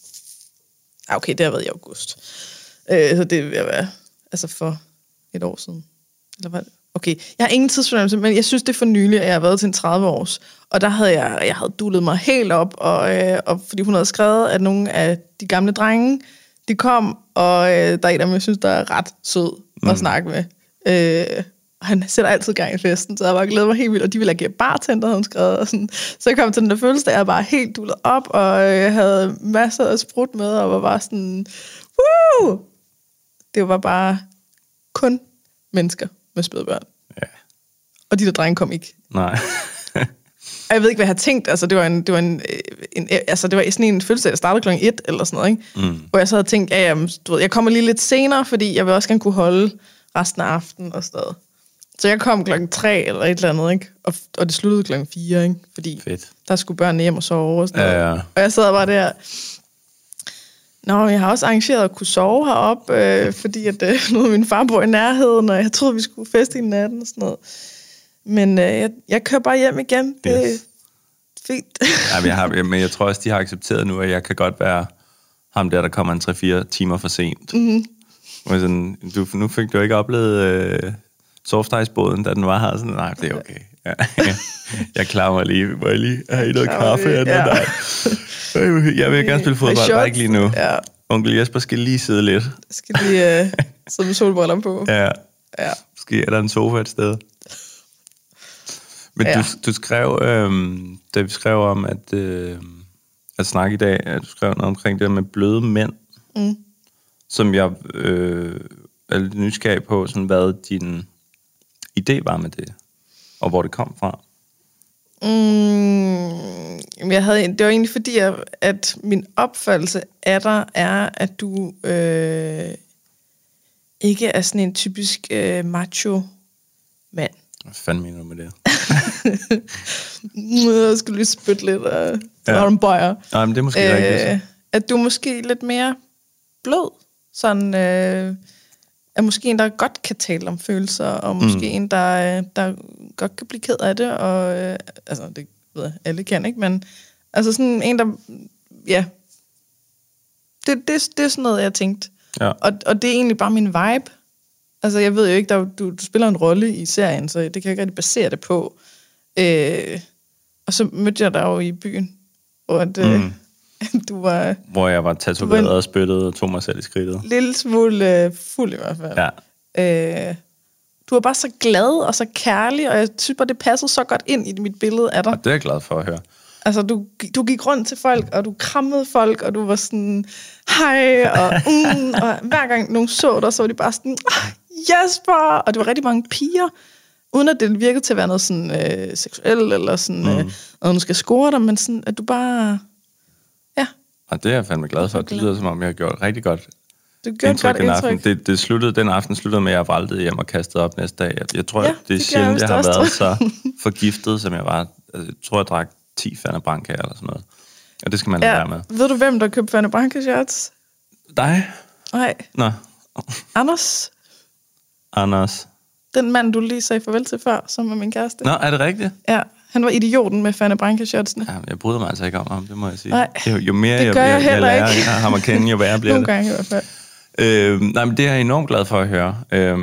okay, det har været i august. Så det vil være, altså for et år siden. Eller hvad? Okay, jeg har ingen tidsfornemmelse, men jeg synes, det er for nylig, at jeg har været til en 30-års. Og der havde jeg havde dullet mig helt op, og fordi hun havde skrevet, at nogle af de gamle drenge, de kom, og der er en af dem, jeg synes, der er ret sød at snakke med. Og han sætter altid gang i festen, så jeg bare glæder mig helt vildt, og de ville agere bartender, havde hun skrevet. Og sådan. Så jeg kom til den der følelse, der jeg bare helt dullet op, og jeg havde masser af sprut med, og var bare sådan, woo! Det var bare kun mennesker med spædbørn. Ja. Og de der drenge kom ikke. Nej. Og jeg ved ikke, hvad jeg har tænkt. Altså, det var sådan en følelse, der startede klokken 1 eller sådan noget, ikke? Hvor jeg så havde tænkt, jeg kommer lige lidt senere, fordi jeg vil også gerne kunne holde resten af aftenen og sådan noget. Så jeg kom klokken 3 eller et eller andet, ikke? Og det sluttede klokken 4, ikke? Fordi der skulle børnene hjem og sove og sådan noget. Ja. Og jeg sad bare der. Jeg har også arrangeret at kunne sove heroppe, fordi at nu er min far bor i nærheden, og jeg troede, vi skulle feste i natten og sådan noget. Men jeg kører bare hjem igen. Det er fint. Men jeg tror også, de har accepteret nu, at jeg kan godt være ham der kommer en 3-4 timer for sent. Mm-hmm. Sådan, nu fik du ikke oplevet soft ice-båden, da den var her. Sådan, nej, det er okay. Ja. Jeg klarer mig lige. Må jeg lige have noget kaffe? Ja. Jeg vil gerne spille fodbold, bare ikke lige nu. Ja. Onkel Jesper skal lige sidde lidt. Skal lige sidde med solbriller på. Ja. Måske er der en sofa et sted. Men du skrev, da vi skrev om at snakke i dag, at du skrev noget omkring det med bløde mænd, som jeg er lidt nysgerrig på, sådan, hvad din idé var med det, og hvor det kom fra. Det var egentlig fordi, at min opfattelse af dig er, at du ikke er sådan en typisk macho-mand. Hvad fanden mener du med det? Jeg skulle lige spytte lidt og have en bøjer. Nej, men det er måske rigtigt. At du er måske lidt mere blød. Sådan, er måske en, der godt kan tale om følelser, og måske en, der godt kan blive ked af det. Og, altså, det ved jeg, alle kan, ikke? Men altså sådan en, der... Ja. Det er sådan noget, jeg tænkte. Ja. Og det er egentlig bare min vibe. Altså, jeg ved jo ikke, du spiller en rolle i serien, så det kan jeg ikke rigtig basere det på. Og så mødte jeg dig jo i byen, hvor du var... Hvor jeg var tatoveret og spyttet og tog mig selv i skridtet. Lille smule fuld i hvert fald. Ja. Du var bare så glad og så kærlig, og jeg synes bare, det passede så godt ind i mit billede af dig. Og det er jeg glad for at høre. Altså, du gik rundt til folk, og du krammede folk, og du var sådan, hej, og hver gang nogen så dig, så var de bare sådan, Jesper! Og det var rigtig mange piger, uden at det virkede til at være noget sådan seksuelt, eller sådan, at du skal score dig, men sådan, at du bare, Og det er jeg fandme glad for. Det lyder som om, jeg har gjort rigtig godt det gjorde et godt indtryk. Den aften sluttede med, at jeg væltede hjem og kastede op næste dag. Jeg tror, det er sjældent, jeg har også. været så forgiftet, som jeg var. Jeg tror, jeg drak 10 Fernet Branca eller sådan noget. Og det skal man lade være med. Ved du, hvem der købte Fernet Branca shots? Dig? Nej. Nå. Anders. Den mand, du lige sagde farvel til før, som var min kæreste. Nå, er det rigtigt? Ja, han var idioten med Fernet Branca shotsene. Ja, jeg bryder mig altså ikke om ham, det må jeg sige. Nej, jo mere jeg lærer ham at kende, jo værre bliver det. Nogle gange i hvert fald. Nej, men det er jeg enormt glad for at høre.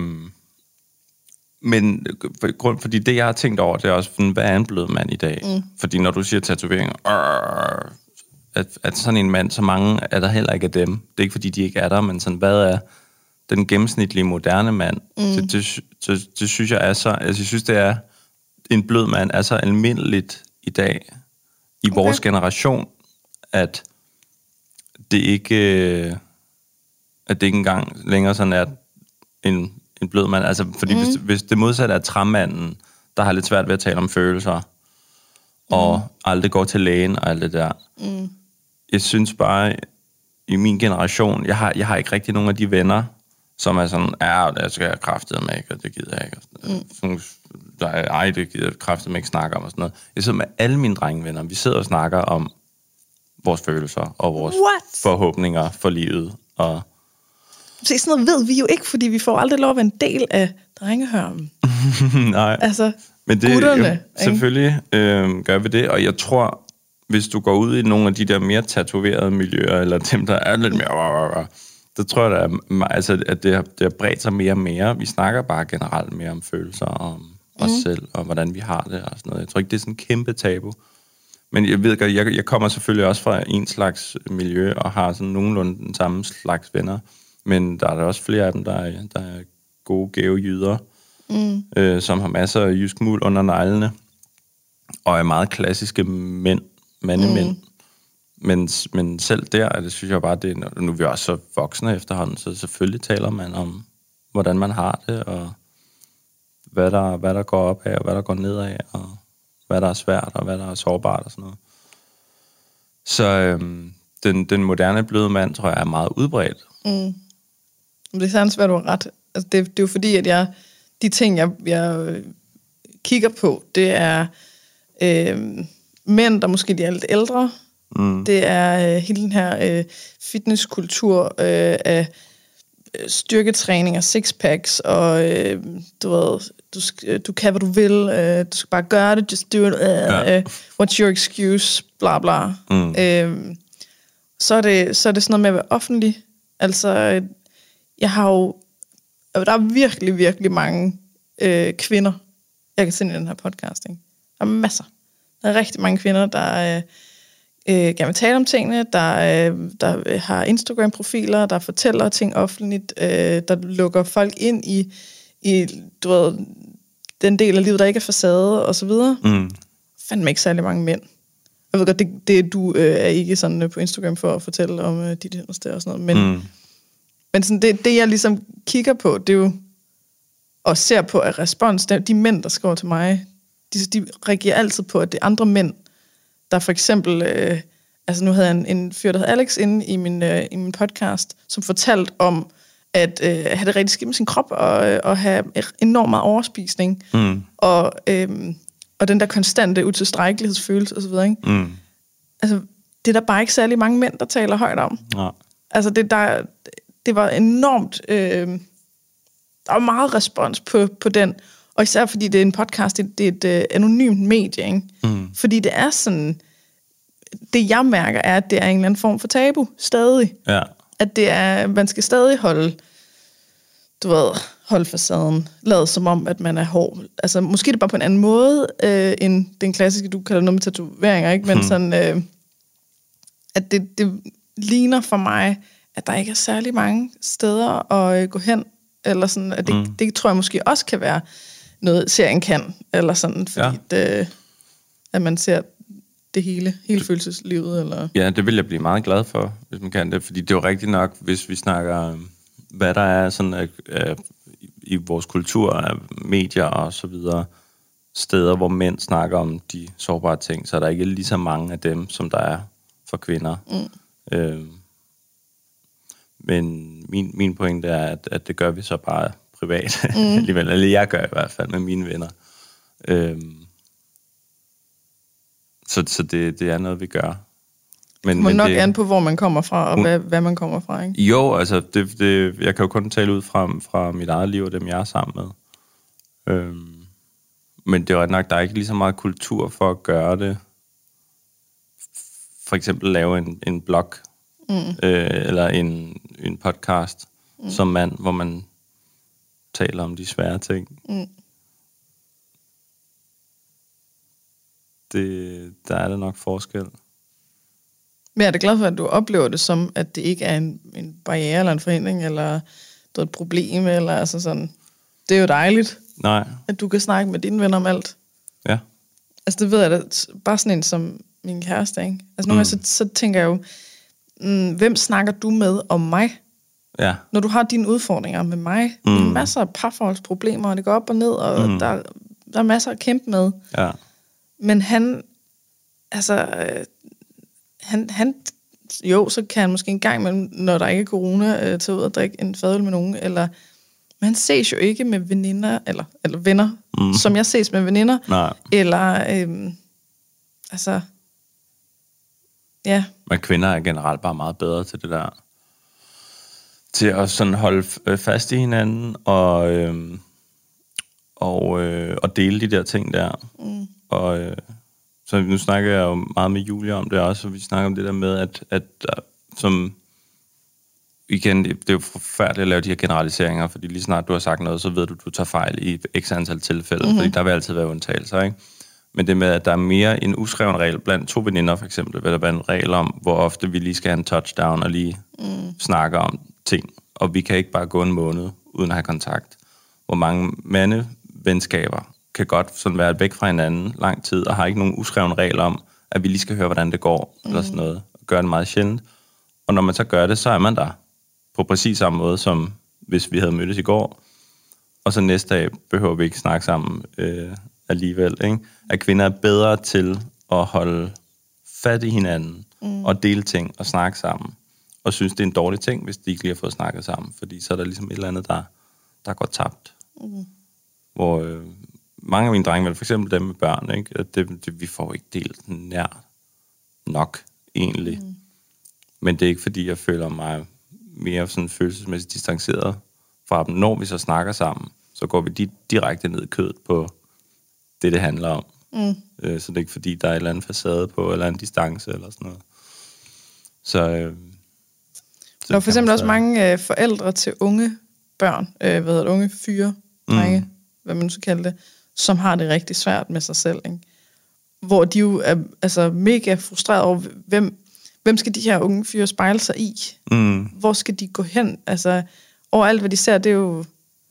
Men fordi det, jeg har tænkt over, det er også, hvad er en blød mand i dag? Fordi når du siger tatoveringer, at sådan en mand, så mange er der heller ikke af dem. Det er ikke, fordi de ikke er der, men sådan, hvad er den gennemsnitlige moderne mand? Det synes jeg er så... Altså, jeg synes, det er... En blød mand er så almindeligt i dag, i vores generation, at det ikke engang længere sådan er en blød mand. Altså, fordi hvis det modsatte er træmanden, der har lidt svært ved at tale om følelser, og aldrig går til lægen og alt det der. Jeg synes bare, i min generation, jeg har ikke rigtig nogen af de venner, som er sådan, det skal jeg kraftedeme ikke, og det gider jeg ikke. Det gider jeg kraftedeme ikke snakke om, og sådan noget. Jeg sidder med alle mine drengevenner, vi sidder og snakker om vores følelser, og vores forhåbninger for livet, og... Så sådan noget ved vi jo ikke, fordi vi får aldrig lov at være en del af drengehørmen. Nej, altså, men det gutterne, selvfølgelig gør vi det, og jeg tror, hvis du går ud i nogle af de der mere tatoverede miljøer, eller dem, der er lidt mere... Så tror jeg, at det har bredt sig mere og mere. Vi snakker bare generelt mere om følelser, om os selv, og hvordan vi har det, og sådan noget. Jeg tror ikke, det er sådan en kæmpe tabu. Men jeg ved godt, jeg kommer selvfølgelig også fra en slags miljø, og har sådan nogenlunde den samme slags venner. Men der er der også flere af dem, der er gode, gæve jyder, som har masser af jysk muld under neglene, og er meget klassiske mandemænd. Men selv der, det synes jeg bare, nu er vi også så voksne efterhånden, så selvfølgelig taler man om, hvordan man har det, og hvad der går op af, og hvad der går ned af, og hvad der er svært, og hvad der er sårbart, og sådan noget. Så den moderne bløde mand, tror jeg, er meget udbredt. Det er sandt, hvad du har ret. Altså, det er jo fordi, at de ting, jeg kigger på, det er mænd, der måske er lidt ældre. Det er hele den her fitnesskultur af styrketræning og sixpacks, og du ved, du kan, hvad du vil, du skal bare gøre det, just do it, what's your excuse, bla bla. Så er det sådan noget med at være offentlig. Altså, der er virkelig, virkelig mange kvinder, jeg kan sende i den her podcast, ikke? Der er masser. Der er rigtig mange kvinder, der gerne vil tale om tingene, der har Instagram-profiler, der fortæller ting offentligt, der lukker folk ind i du ved, den del af livet, der ikke er facade, og så videre. Fandme ikke særlig mange mænd. Jeg ved godt, du er ikke sådan på Instagram for at fortælle om dit inderste og sådan noget, men sådan det, jeg ligesom kigger på, det er jo, og ser på af respons, de mænd, der skriver til mig, de reagerer altid på, at det er andre mænd, der for eksempel, altså nu havde jeg en fyr, der hed Alex, inde i min podcast, som fortalte om, at have det rigtig skidt med sin krop, og have enormt meget overspisning, og den der konstante utilstrækkelighedsfølelse osv., ikke? Altså, det er der bare ikke særlig mange mænd, der taler højt om. Ja. Altså, det var enormt... der var meget respons på den, og især fordi det er en podcast, det er et anonymt medie, ikke? Fordi det er sådan... Det, jeg mærker, er, at det er en eller anden form for tabu, stadig. Ja. At det er... Man skal stadig holde facaden, lade som om, at man er hård. Altså, måske det bare på en anden måde, end den klassiske, du kalder noget med tatoveringer, ikke? Men sådan... at det ligner for mig, at der ikke er særlig mange steder at gå hen, eller sådan, at det tror jeg måske også kan være noget, serien kan, eller sådan, fordi at man ser det hele følelseslivet, eller... Ja, det vil jeg blive meget glad for, hvis man kan det, fordi det er jo rigtigt nok, hvis vi snakker, hvad der er sådan i vores kultur, af medier og så videre, steder, hvor mænd snakker om de sårbare ting, så er der ikke lige så mange af dem, som der er for kvinder. Men min pointe er, at det gør vi så bare privat alligevel. Eller jeg gør i hvert fald med mine venner. Så det er noget, vi gør. Men nok an på, hvor man kommer fra, og hvad man kommer fra, ikke? Jo, altså, jeg kan jo kun tale ud fra mit eget liv og dem, jeg er sammen med. Men det er ret nok, der er ikke lige så meget kultur for at gøre det. For eksempel lave en blog, eller en podcast som mand, hvor man taler om de svære ting. Der er der nok forskel. Men jeg er da glad for, at du oplever det som, at det ikke er en barriere eller en forhindring, eller et problem, eller altså sådan. Det er jo dejligt, at du kan snakke med dine venner om alt. Ja. Altså det ved jeg da, bare sådan en som min kæreste, ikke? Altså nogle gange så tænker jeg jo, hvem snakker du med om mig? Ja. Når du har dine udfordringer med mig, masser af parforholdsproblemer, og det går op og ned, og der er masser at kæmpe med. Ja. Men han, altså, jo, så kan han måske en gang imellem, når der ikke er corona, tage ud og drikke en fadøl med nogen, eller, men han ses jo ikke med veninder, eller venner, som jeg ses med veninder, eller, altså, ja. Men kvinder er generelt bare meget bedre til det der, til at sådan holde fast i hinanden, og dele de der ting der, og så nu snakker jeg jo meget med Julia om det også, og vi snakker om det der med, at som igen, det er jo forfærdeligt at lave de her generaliseringer, fordi lige snart du har sagt noget, så ved du tager fejl i x antal tilfælde, fordi der vil altid være undtagelser, ikke? Men det med, at der er mere en uskreven regel blandt to veninder, for eksempel, vil der være en regel om, hvor ofte vi lige skal have en touchdown og lige snakke om ting, og vi kan ikke bare gå en måned uden at have kontakt. Hvor mange mandevenskaber kan godt sådan være væk fra hinanden lang tid, og har ikke nogen uskreven regel om, at vi lige skal høre, hvordan det går, eller sådan noget. Gør det meget sjældent. Og når man så gør det, så er man der på præcis samme måde, som hvis vi havde mødtes i går. Og så næste dag behøver vi ikke snakke sammen alligevel. Ikke? At kvinder er bedre til at holde fat i hinanden, og dele ting og snakke sammen. Og synes, det er en dårlig ting, hvis de ikke lige har fået snakket sammen. Fordi så er der ligesom et eller andet, der går tabt. Hvor mange af mine drenge, vel for eksempel dem med børn, ikke? At vi får ikke delt nær nok, egentlig. Men det er ikke, fordi jeg føler mig mere sådan følelsesmæssigt distanceret fra dem. Når vi så snakker sammen, så går vi direkte ned i kødet på det handler om. Så det er ikke, fordi der er et eller andet facade på, eller en distance, eller sådan noget. Så der er for eksempel også mange forældre til unge børn, unge fyre, drenge, hvad man nu skal kalde det, som har det rigtig svært med sig selv, ikke? Hvor de jo er altså mega frustreret over, hvem skal de her unge fyre spejle sig i? Hvor skal de gå hen? Altså, overalt hvad de ser, det er jo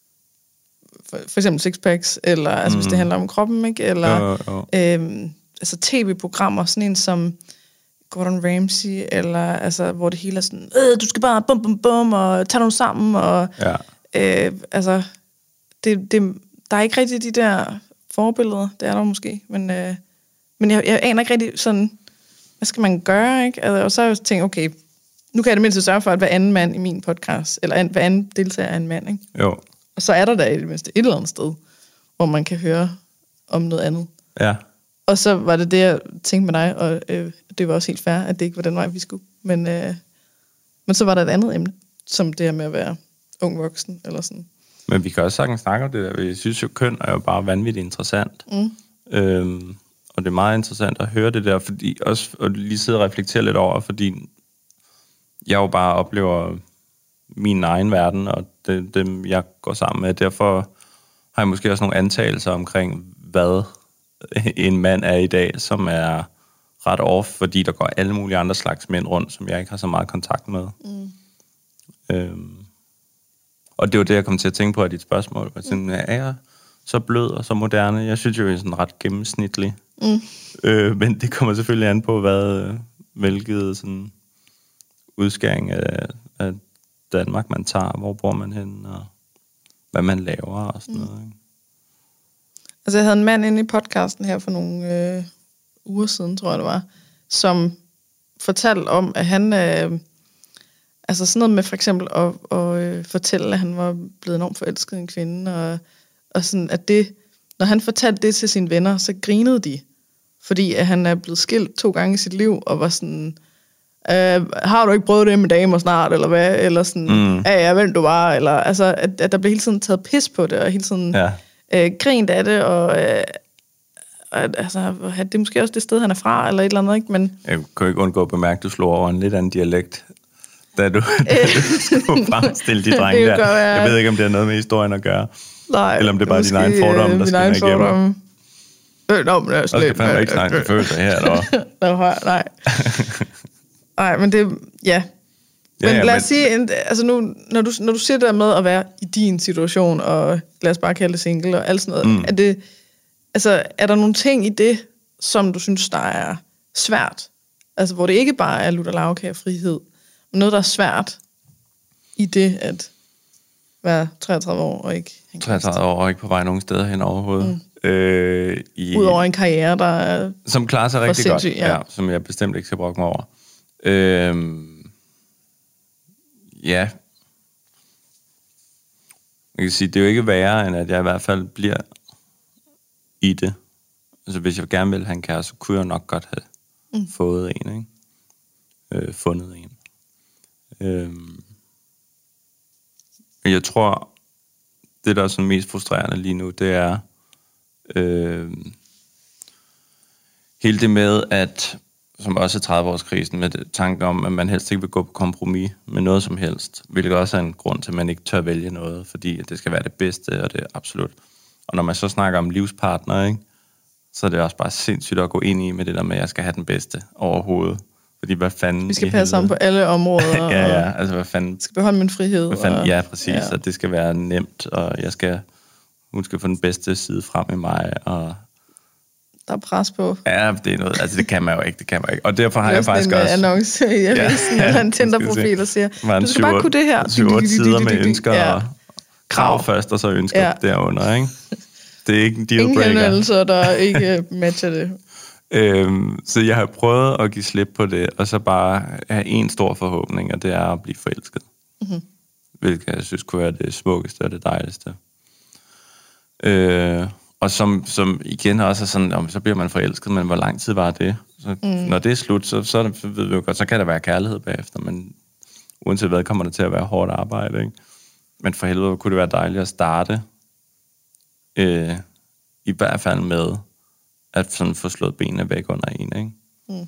for eksempel sixpacks, eller altså, hvis det handler om kroppen, ikke? Eller altså tv-programmer, sådan en som Gordon Ramsay, eller altså, hvor det hele er sådan, du skal bare bum bum bum, og tage dem sammen, og altså, der er ikke rigtig de der forbilleder, det er der måske, men jeg aner ikke rigtig sådan, hvad skal man gøre, ikke? Altså, og så har jeg tænkt, okay, nu kan jeg det mindste sørge for, at hver anden mand i min podcast, eller hver anden deltager er en mand, ikke? Jo. Og så er der da i det mindste et eller andet sted, hvor man kan høre om noget andet. Ja. Og så var det, jeg tænkte med dig, og det var også helt fair, at det ikke var den vej, vi skulle. Men så var der et andet emne, som det her med at være ung voksen, eller sådan. Men vi kan også sagtens snakke om det der. Jeg synes jo, køn er jo bare vanvittigt interessant. Og det er meget interessant at høre det der, fordi også at lige sidde og reflektere lidt over, fordi jeg jo bare oplever min egen verden, og dem jeg går sammen med. Derfor har jeg måske også nogle antagelser omkring, hvad en mand er i dag, som er ret off, fordi der går alle mulige andre slags mænd rundt, som jeg ikke har så meget kontakt med. Og det var det, jeg kom til at tænke på af dit spørgsmål. Er jeg så blød og så moderne? Jeg synes jo, jeg er sådan ret gennemsnitlig. Men det kommer selvfølgelig an på, hvilket sådan udskæring af Danmark man tager, hvor bor man hen, og hvad man laver og sådan noget. Ikke? Altså jeg havde en mand inde i podcasten her for nogle uger siden, tror jeg det var, som fortalte om, at Altså sådan noget med for eksempel at fortælle, at han var blevet enormt forelsket i en kvinde, og sådan, at det, når han fortalte det til sine venner, så grinede de. Fordi at han er blevet skilt 2 gange i sit liv, og var sådan, har du ikke prøvet det med damer snart, eller hvad? Eller sådan, ja, vent du bare. Eller, altså, at der blev hele tiden taget pis på det, og hele tiden grint af det, og altså, det er måske også det sted, han er fra, eller et eller andet, ikke? Men jeg kan ikke undgå at bemærke, at du slår over en lidt anden dialekt, da du skulle fremstille de drenge der. Jeg ved ikke, om det har noget med historien at gøre. Nej, eller om det er bare din egen fordom, der skinner igennem. Men og skal fandme ikke snakke med følelser her, eller nej. Nej, men det, ja. Men lad os sige, altså nu, når du siger der med at være i din situation, og lad os bare kalde det single, og alt sådan noget, er der nogle ting i det, som du synes, der er svært? Altså, hvor det ikke bare er lutter lavkage og frihed, men noget, der er svært i det, at være 33 år og ikke... 33 år og ikke på vej nogen steder hen overhovedet. Udover en karriere, der er... Som klarer sig rigtig godt, ja, som jeg bestemt ikke skal brokke mig over. Ja. Jeg kan sige, det er jo ikke værre, end at jeg i hvert fald bliver i det. Altså, hvis jeg gerne ville have en kæreste, så kunne jeg nok godt have fået en, ikke? Fundet en. Men jeg tror, det der er sådan mest frustrerende lige nu, det er hele det med, at som også er 30-årskrisen, med tanken om, at man helst ikke vil gå på kompromis med noget som helst, hvilket også er en grund til, at man ikke tør vælge noget, fordi det skal være det bedste, og det er absolut. Og når man så snakker om livspartner, ikke, så er det også bare sindssygt at gå ind i med det der med, at jeg skal have den bedste overhovedet. Fordi hvad fanden... Vi skal passe sammen på alle områder. ja, altså hvad fanden... Skal beholde min frihed. Ja, præcis, og det skal være nemt, og hun skal få den bedste side frem i mig, og... Der er pres på. Ja, det er noget, altså det kan man jo ikke, Og derfor har jeg faktisk også... annonce i avisen, eller en Tinder-profil, der siger, du skal bare kunne det her. 7-8 sider med ønsker og krav først, og så ønsker derunder, ikke? Det er ikke en dealbreaker. Ingen hændelser, der ikke matcher det. Så jeg har prøvet at give slip på det, og så bare have en stor forhåbning, og det er at blive forelsket. Mm-hmm. Hvilket jeg synes kunne være det smukkeste og det dejligste. Og som igen også er sådan, så bliver man forelsket, men hvor lang tid var det? Så, når det er slut, så ved vi jo godt, så kan der være kærlighed bagefter, men uanset hvad, kommer det til at være hårdt arbejde, ikke? Men for helvede kunne det være dejligt at starte, i hvert fald med at sådan få slået benene væk under en, ikke?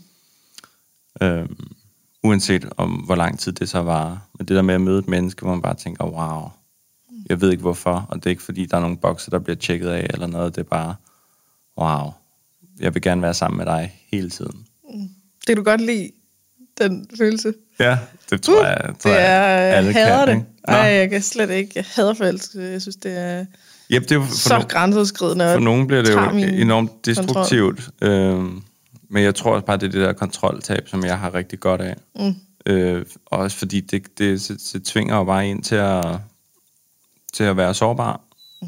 Uanset om hvor lang tid det så var. Men det der med at møde et menneske, hvor man bare tænker, wow, jeg ved ikke hvorfor, og det er ikke fordi, der er nogle bokser, der bliver tjekket af, eller noget, det er bare, wow, jeg vil gerne være sammen med dig hele tiden. Det kan du godt lide, den følelse? Ja, det tror jeg alle hader kan. Det. Nej, jeg kan slet ikke. Jeg hader forelskelse. Jeg synes, det er, det er så grænseoverskridende. For nogen bliver det jo enormt destruktivt. Men jeg tror også bare, det er det der kontroltab, som jeg har rigtig godt af. Også fordi det tvinger jo bare ind til at være sårbar.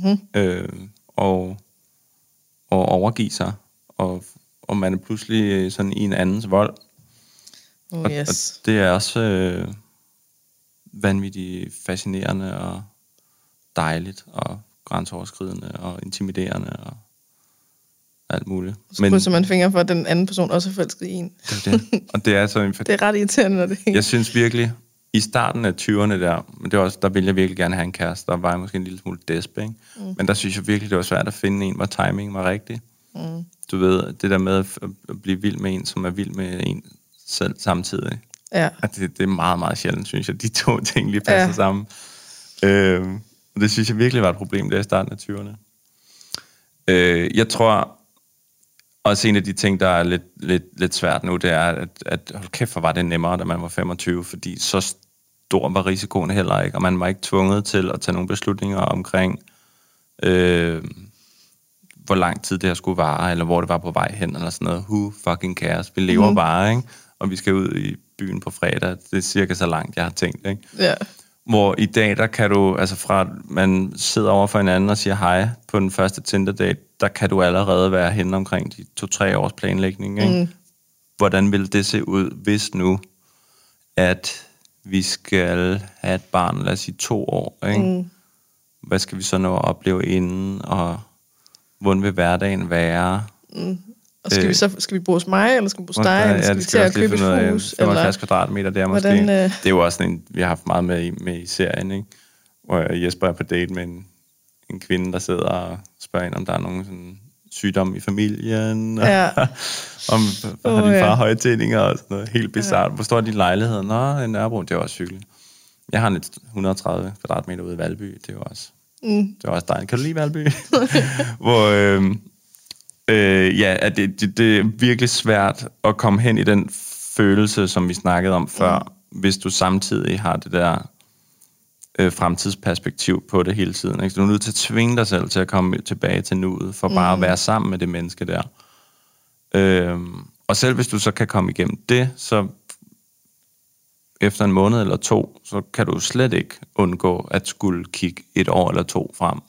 Og overgive sig. Og man er pludselig sådan i en andens vold. Og det er også vanvittigt fascinerende og dejligt og grænseoverskridende og intimiderende og alt muligt. Så krydser man fingre for, at den anden person også er forelsket i en. Det. Og det er så det er ret irriterende, når det er. Jeg synes virkelig, i starten af 20'erne men det var også, der ville jeg virkelig gerne have en kæreste. Der var jeg måske en lille smule desp, ikke? Men der synes jeg virkelig, det var svært at finde en, hvor timingen var rigtig. Du ved, det der med at blive vild med en, som er vild med en selv samtidig. Ja. At det er meget, meget sjældent, synes jeg, de to ting lige passer sammen. Det synes jeg virkelig var et problem der i starten af 20'erne. Jeg tror også en af de ting, der er lidt svært nu, det er, at hold kæft, hvor var det nemmere, da man var 25, fordi så stor var risikoen heller ikke, og man var ikke tvunget til at tage nogle beslutninger omkring, hvor lang tid det her skulle vare, eller hvor det var på vej hen, eller sådan noget. Who fucking cares? Vi lever bare, ikke? Og vi skal ud i byen på fredag. Det er cirka så langt, jeg har tænkt, ikke? Ja. Hvor i dag, der kan du, altså fra man sidder over for hinanden og siger hej på den første Tinder-date, der kan du allerede være henne omkring de 2-3 års planlægning, ikke? Hvordan ville det se ud, hvis nu, at vi skal have et barn, lad os sige 2 år, ikke? Hvad skal vi så nå at opleve inden, og hvordan vil hverdagen være? Og skal vi bo hos mig, eller skal vi bo hos dig, eller skal vi til at købe et hus? 75 kvadratmeter der måske. Det er jo også en, vi har haft meget med i serien, ikke? Hvor Jesper er på date med en kvinde, der sidder og spørger ind, om der er nogen sådan sygdom i familien, om har din far høje tændinger og sådan noget. Helt bizarrt. Hvor står din lejlighed? Nå, i Nørrebro, det er også hyggeligt. Jeg har 130 kvadratmeter ude i Valby, det er jo også, det er også dejligt. Kan du lide Valby? Hvor, det er virkelig svært at komme hen i den følelse, som vi snakkede om før, hvis du samtidig har det der fremtidsperspektiv på det hele tiden. Ikke? Så du er nødt til at tvinge dig selv til at komme tilbage til nuet, for bare at være sammen med det menneske der. Og selv hvis du så kan komme igennem det, så efter en måned eller 2, så kan du slet ikke undgå at skulle kigge 1 år eller 2 frem.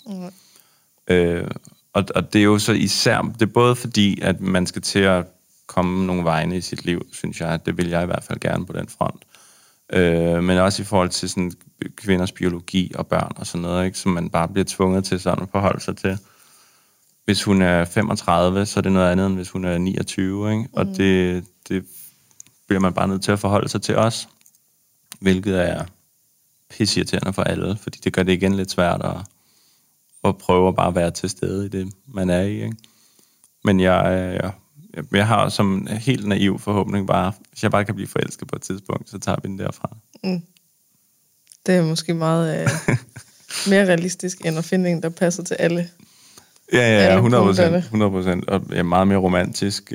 Og det er jo så især, det er både fordi, at man skal til at komme nogle vegne i sit liv, synes jeg, det vil jeg i hvert fald gerne på den front. Men også i forhold til sådan kvinders biologi og børn og sådan noget, ikke? Som man bare bliver tvunget til sådan at forholde sig til. Hvis hun er 35, så er det noget andet, end hvis hun er 29, ikke? Og det bliver man bare nødt til at forholde sig til os, hvilket er pisseirriterende for alle, fordi det gør det igen lidt svært at prøve at bare være til stede i det, man er i, ikke? Men jeg har som helt naiv forhåbning bare, hvis jeg bare kan blive forelsket på et tidspunkt, så tager vi den derfra. Det er måske meget mere realistisk, end at finde en, der passer til alle. Ja, 100%. Og er meget mere romantisk.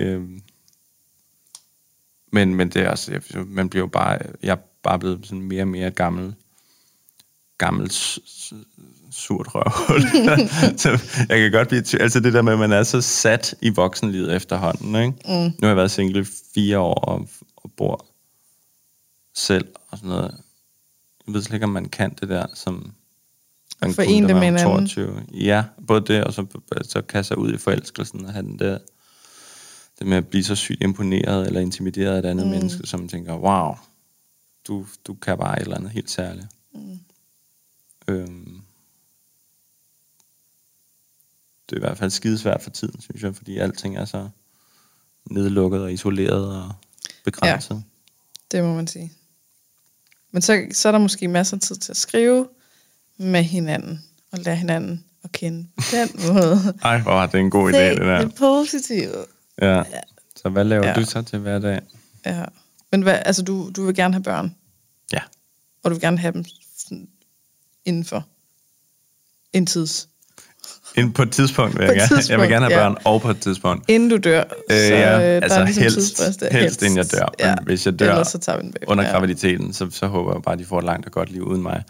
Men det er altså, man bliver jo bare, jeg er bare blevet sådan mere og mere gammel surt røvhul. Så jeg kan godt blive altså det der med, at man er så sat i voksenlivet efterhånden, ikke? Nu har jeg været single i 4 år og bor selv og sådan noget. Jeg ved slet ikke, om man kan det der, som man for en, det med 22. Ja, både det, og så kaste sig ud i forelskelsen og have den der, det med at blive så sygt imponeret eller intimideret af et andet menneske, som tænker, wow, du kan bare et eller andet helt særligt. Det er i hvert fald skidesvært for tiden, synes jeg, fordi alting er så nedlukket og isoleret og begrænset. Ja, det må man sige. Men så er der måske masser af tid til at skrive med hinanden og lære hinanden at kende på den måde. Ej, hvor er det en god idé, det der. Det er positivt. Ja. Så hvad laver du så til hver dag? Ja. Men altså, du vil gerne have børn? Ja. Og du vil gerne have dem sådan inden for en tids... På et tidspunkt vil jeg gerne. Jeg vil gerne have børn, og på et tidspunkt. Inden du dør, så altså der er ligesom helst inden jeg dør. Men hvis jeg dør så tager vi den under graviditeten, så håber jeg bare, at de får et langt og godt liv uden mig.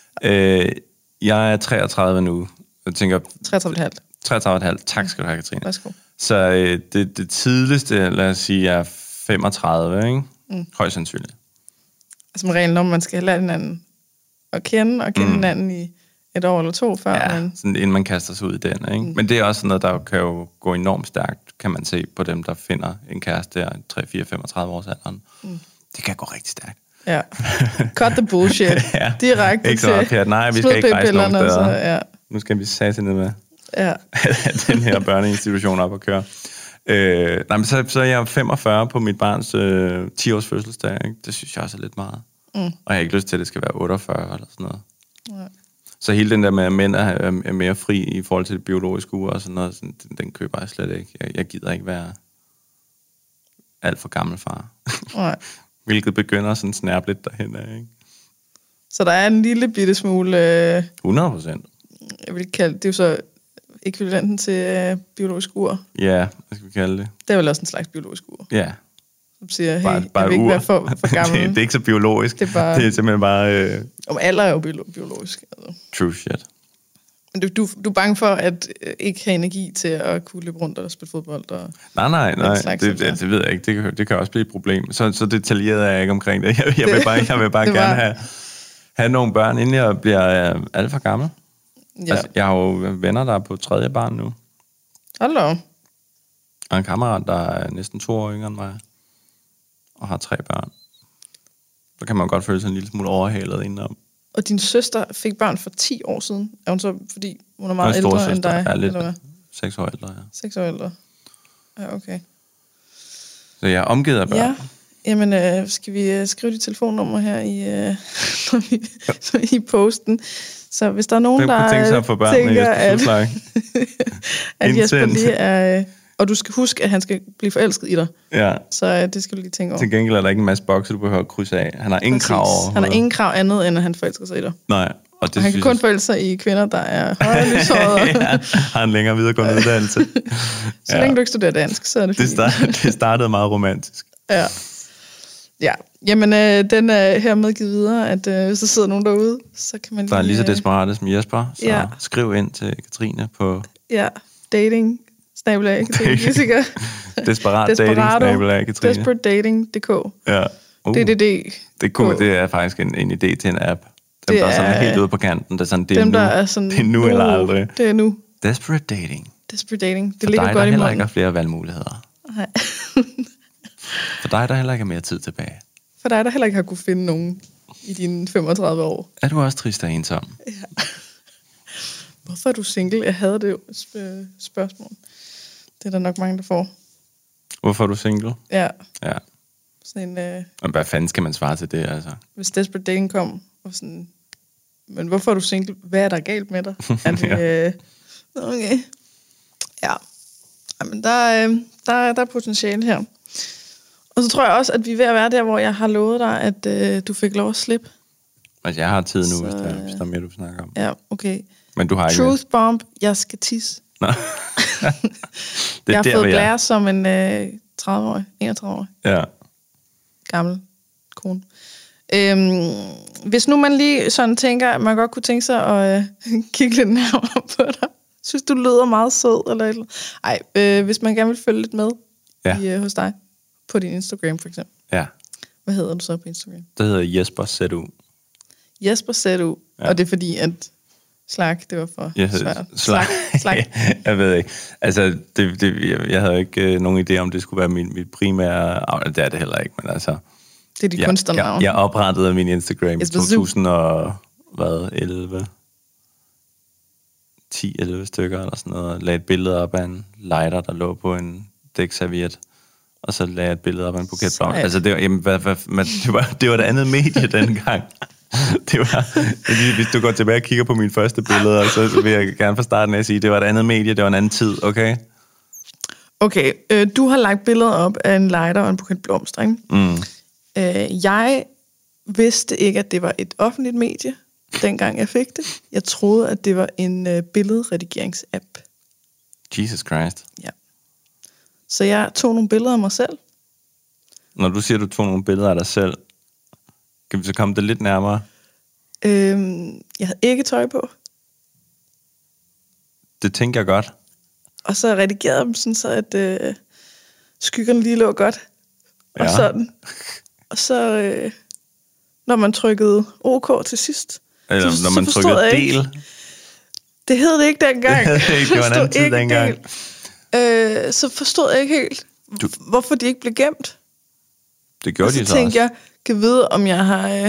Jeg er 33 nu. Jeg tænker... 33,5. Tak skal du have, Katrine. Værsgo. Så det tidligste, lad os sige, er 35, ikke? Højst sandsynligt. Altså med reglen om, man skal lære hinanden at kende, hinanden i 1 år eller 2 før. Ja, sådan, inden man kaster sig ud i den, ikke? Men det er også noget, der kan jo gå enormt stærkt, kan man se på dem, der finder en kæreste der 3, 4, 35 års alderen. Det kan gå rigtig stærkt. Ja. Cut the bullshit. Direkte ikke så meget, nej, vi skal ikke rejse nogen steder. Så, nu skal vi sætte ned med den her børneinstitution op og køre. Nej, men så er jeg 45 på mit barns 10-års fødselsdag, ikke? Det synes jeg også er lidt meget. Og jeg har ikke lyst til, at det skal være 48 eller sådan noget. Ja. Så hele den der med, at mænd er mere fri i forhold til det biologiske ur og sådan noget, sådan, den køber jeg slet ikke. Jeg gider ikke være alt for gammel far. Nej. Hvilket begynder sådan snærpe lidt derhen af, ikke? Så der er en lille bitte smule... 100%. Jeg vil kalde det er jo så ekvivalenten til biologisk ur. Ja, hvad skal vi kalde det? Det er vel også en slags biologisk ur. Ja. Som siger, hey, jeg vil ikke være for gammel. det er ikke så biologisk. Det er simpelthen bare... Om alder er jo biologisk. Altså. True shit. Men du er bange for at ikke have energi til at kunne løbe rundt og spille fodbold? Og nej. Det ved jeg ikke. Det kan også blive et problem. Så detaljeret er jeg ikke omkring det. Jeg vil bare gerne have nogle børn, inden jeg bliver alt for gammel. Ja. Altså, jeg har jo venner, der er på 3. barn nu. Hallo. Og en kammerat, der er næsten 2 år yngre end mig. Og har 3 børn. Så kan man godt føle sig en lille smule overhalet indenom. Og din søster fik børn for 10 år siden. Er hun så, fordi hun er meget ældre end dig? Er lidt 6 år ældre, ja. 6 år ældre. Ja, okay. Så jeg er omgivet af børn. Ja. Jamen, skal vi skrive dit telefonnummer her i posten? Så hvis der er nogen, der tænker, at Jesper lige er... Og du skal huske, at han skal blive forelsket i dig. Ja. Så det skal du lige tænke over. Til gengæld er der ikke en masse bokse, du behøver at krydse af. Han har ingen krav over. Han har ingen krav andet, end at han forelsker sig i dig. Nej. Og det han kan kun forelske sig i kvinder, der er højere lyshårede. Ja, har en længere videregående uddannelse. Så længe du ikke studerer dansk, så er det fint. Det startede meget romantisk. Ja. Ja, jamen den er hermed givet videre, at hvis der sidder nogen derude, så kan man lige... Der er lige så desperate som Jesper, så skriv ind til Katrine på... Ja, dating, / Katrine Giesiker. Desperat dating, / Katrine. Desperatedating.dk. Ja. DDD. Det er faktisk en idé til en app. Dem, der er sådan helt ude på kanten. Det er sådan, det er nu, der er sådan, det er nu eller aldrig. Det er nu. Desperate dating. Desperate dating. Det for ligger dig, godt i munden. For dig, der heller ikke har flere valgmuligheder. Nej. For dig, der heller ikke har mere tid tilbage. For dig, der heller ikke har kunne finde nogen i dine 35 år. Er du også trist og ensom? Ja. Hvorfor er du single? Jeg havde det spørgsmål. Det er der nok mange, der får. Hvorfor er du single? Ja. Ja. Sådan en, og hvad fanden skal man svare til det, altså? Hvis Desperate Dating kom, og sådan... Men hvorfor er du single? Hvad er der galt med dig? Er det, okay. Ja. Jamen, der er potentiale her. Og så tror jeg også, at vi er ved at være der, hvor jeg har lovet dig, at du fik lov at slippe. Altså, jeg har tid nu, hvis der er mere, du snakker om. Ja, okay. Men du har ikke... Truth bomb, jeg skal tisse. Nå. Jeg har fået blære som en 30-årig, 31-årig. Ja. Gammel kone. Hvis nu man lige sådan tænker, at man godt kunne tænke sig at kigge lidt nærmere på dig. Synes du lyder meget sød eller et eller andet? Ej, hvis man gerne vil følge lidt med hos dig. På din Instagram for eksempel. Ja. Hvad hedder du så på Instagram? Det hedder Jesper ZU. Jesper ZU. Ja. Og det er fordi, at slag, det var for svært. Slag. Jeg ved ikke. Altså, jeg havde ikke nogen idé om, det skulle være mit primære... Det er det heller ikke, men altså... Det er dit kunstnernavn. Jeg oprettede min Instagram i 2011. 10-11 stykker eller sådan noget. Lagde et billede op af en lighter, der lå på en dækserviet. Og så lagde jeg et billede op af en buket blomster. Altså, det var det andet medie dengang. Det var, hvis du går tilbage og kigger på mine første billeder, så vil jeg gerne fra starten af sige, det var et andet medie, det var en anden tid, okay? Okay, du har lagt billeder op af en lighter og en buket blomster, ikke? Mm. Jeg vidste ikke, at det var et offentligt medie, dengang jeg fik det. Jeg troede, at det var en billedredigerings-app. Jesus Christ. Ja. Så jeg tog nogle billeder af mig selv. Når du siger, at du tog nogle billeder af dig selv, kan vi så komme det lidt nærmere? Jeg havde ikke tøj på. Det tænker jeg godt. Og så redigerede jeg dem sådan, så at skyggerne lige lå godt. Og sådan. Og så, når man trykkede OK til sidst. Eller når man trykkede del. Det hed det ikke dengang. Det var en anden tid dengang. Så forstod jeg ikke helt, hvorfor de ikke blev gemt. Det gjorde de så også. Så tænkte jeg, kan vide, om jeg har...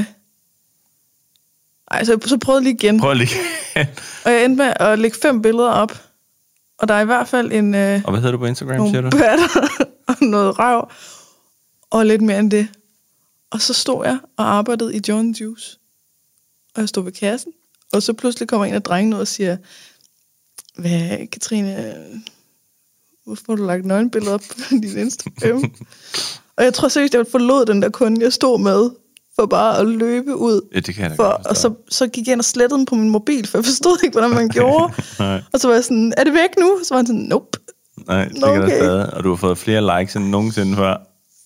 så prøvede jeg lige igen. Prøv lige. Og jeg endte med at lægge 5 billeder op. Og der er i hvert fald en... og hvad hedder du på Instagram, siger du? Nogle patter og noget røv. Og lidt mere end det. Og så stod jeg og arbejdede i John Juice. Og jeg stod ved kassen. Og så pludselig kommer en af drengene ud og siger, hvad, Katrine... Hvorfor har du lagt nøgenbilleder op på din Instagram? Og jeg tror seriøst, jeg forlod den der kunde, jeg stod med, for bare at løbe ud. Ja, det kan jeg og så gik jeg ind og slettede den på min mobil, for jeg forstod ikke, hvordan man gjorde. Og så var jeg sådan, er det væk nu? Så var han sådan, nope. Nej, det kan der stadig. Og du har fået flere likes end nogensinde før.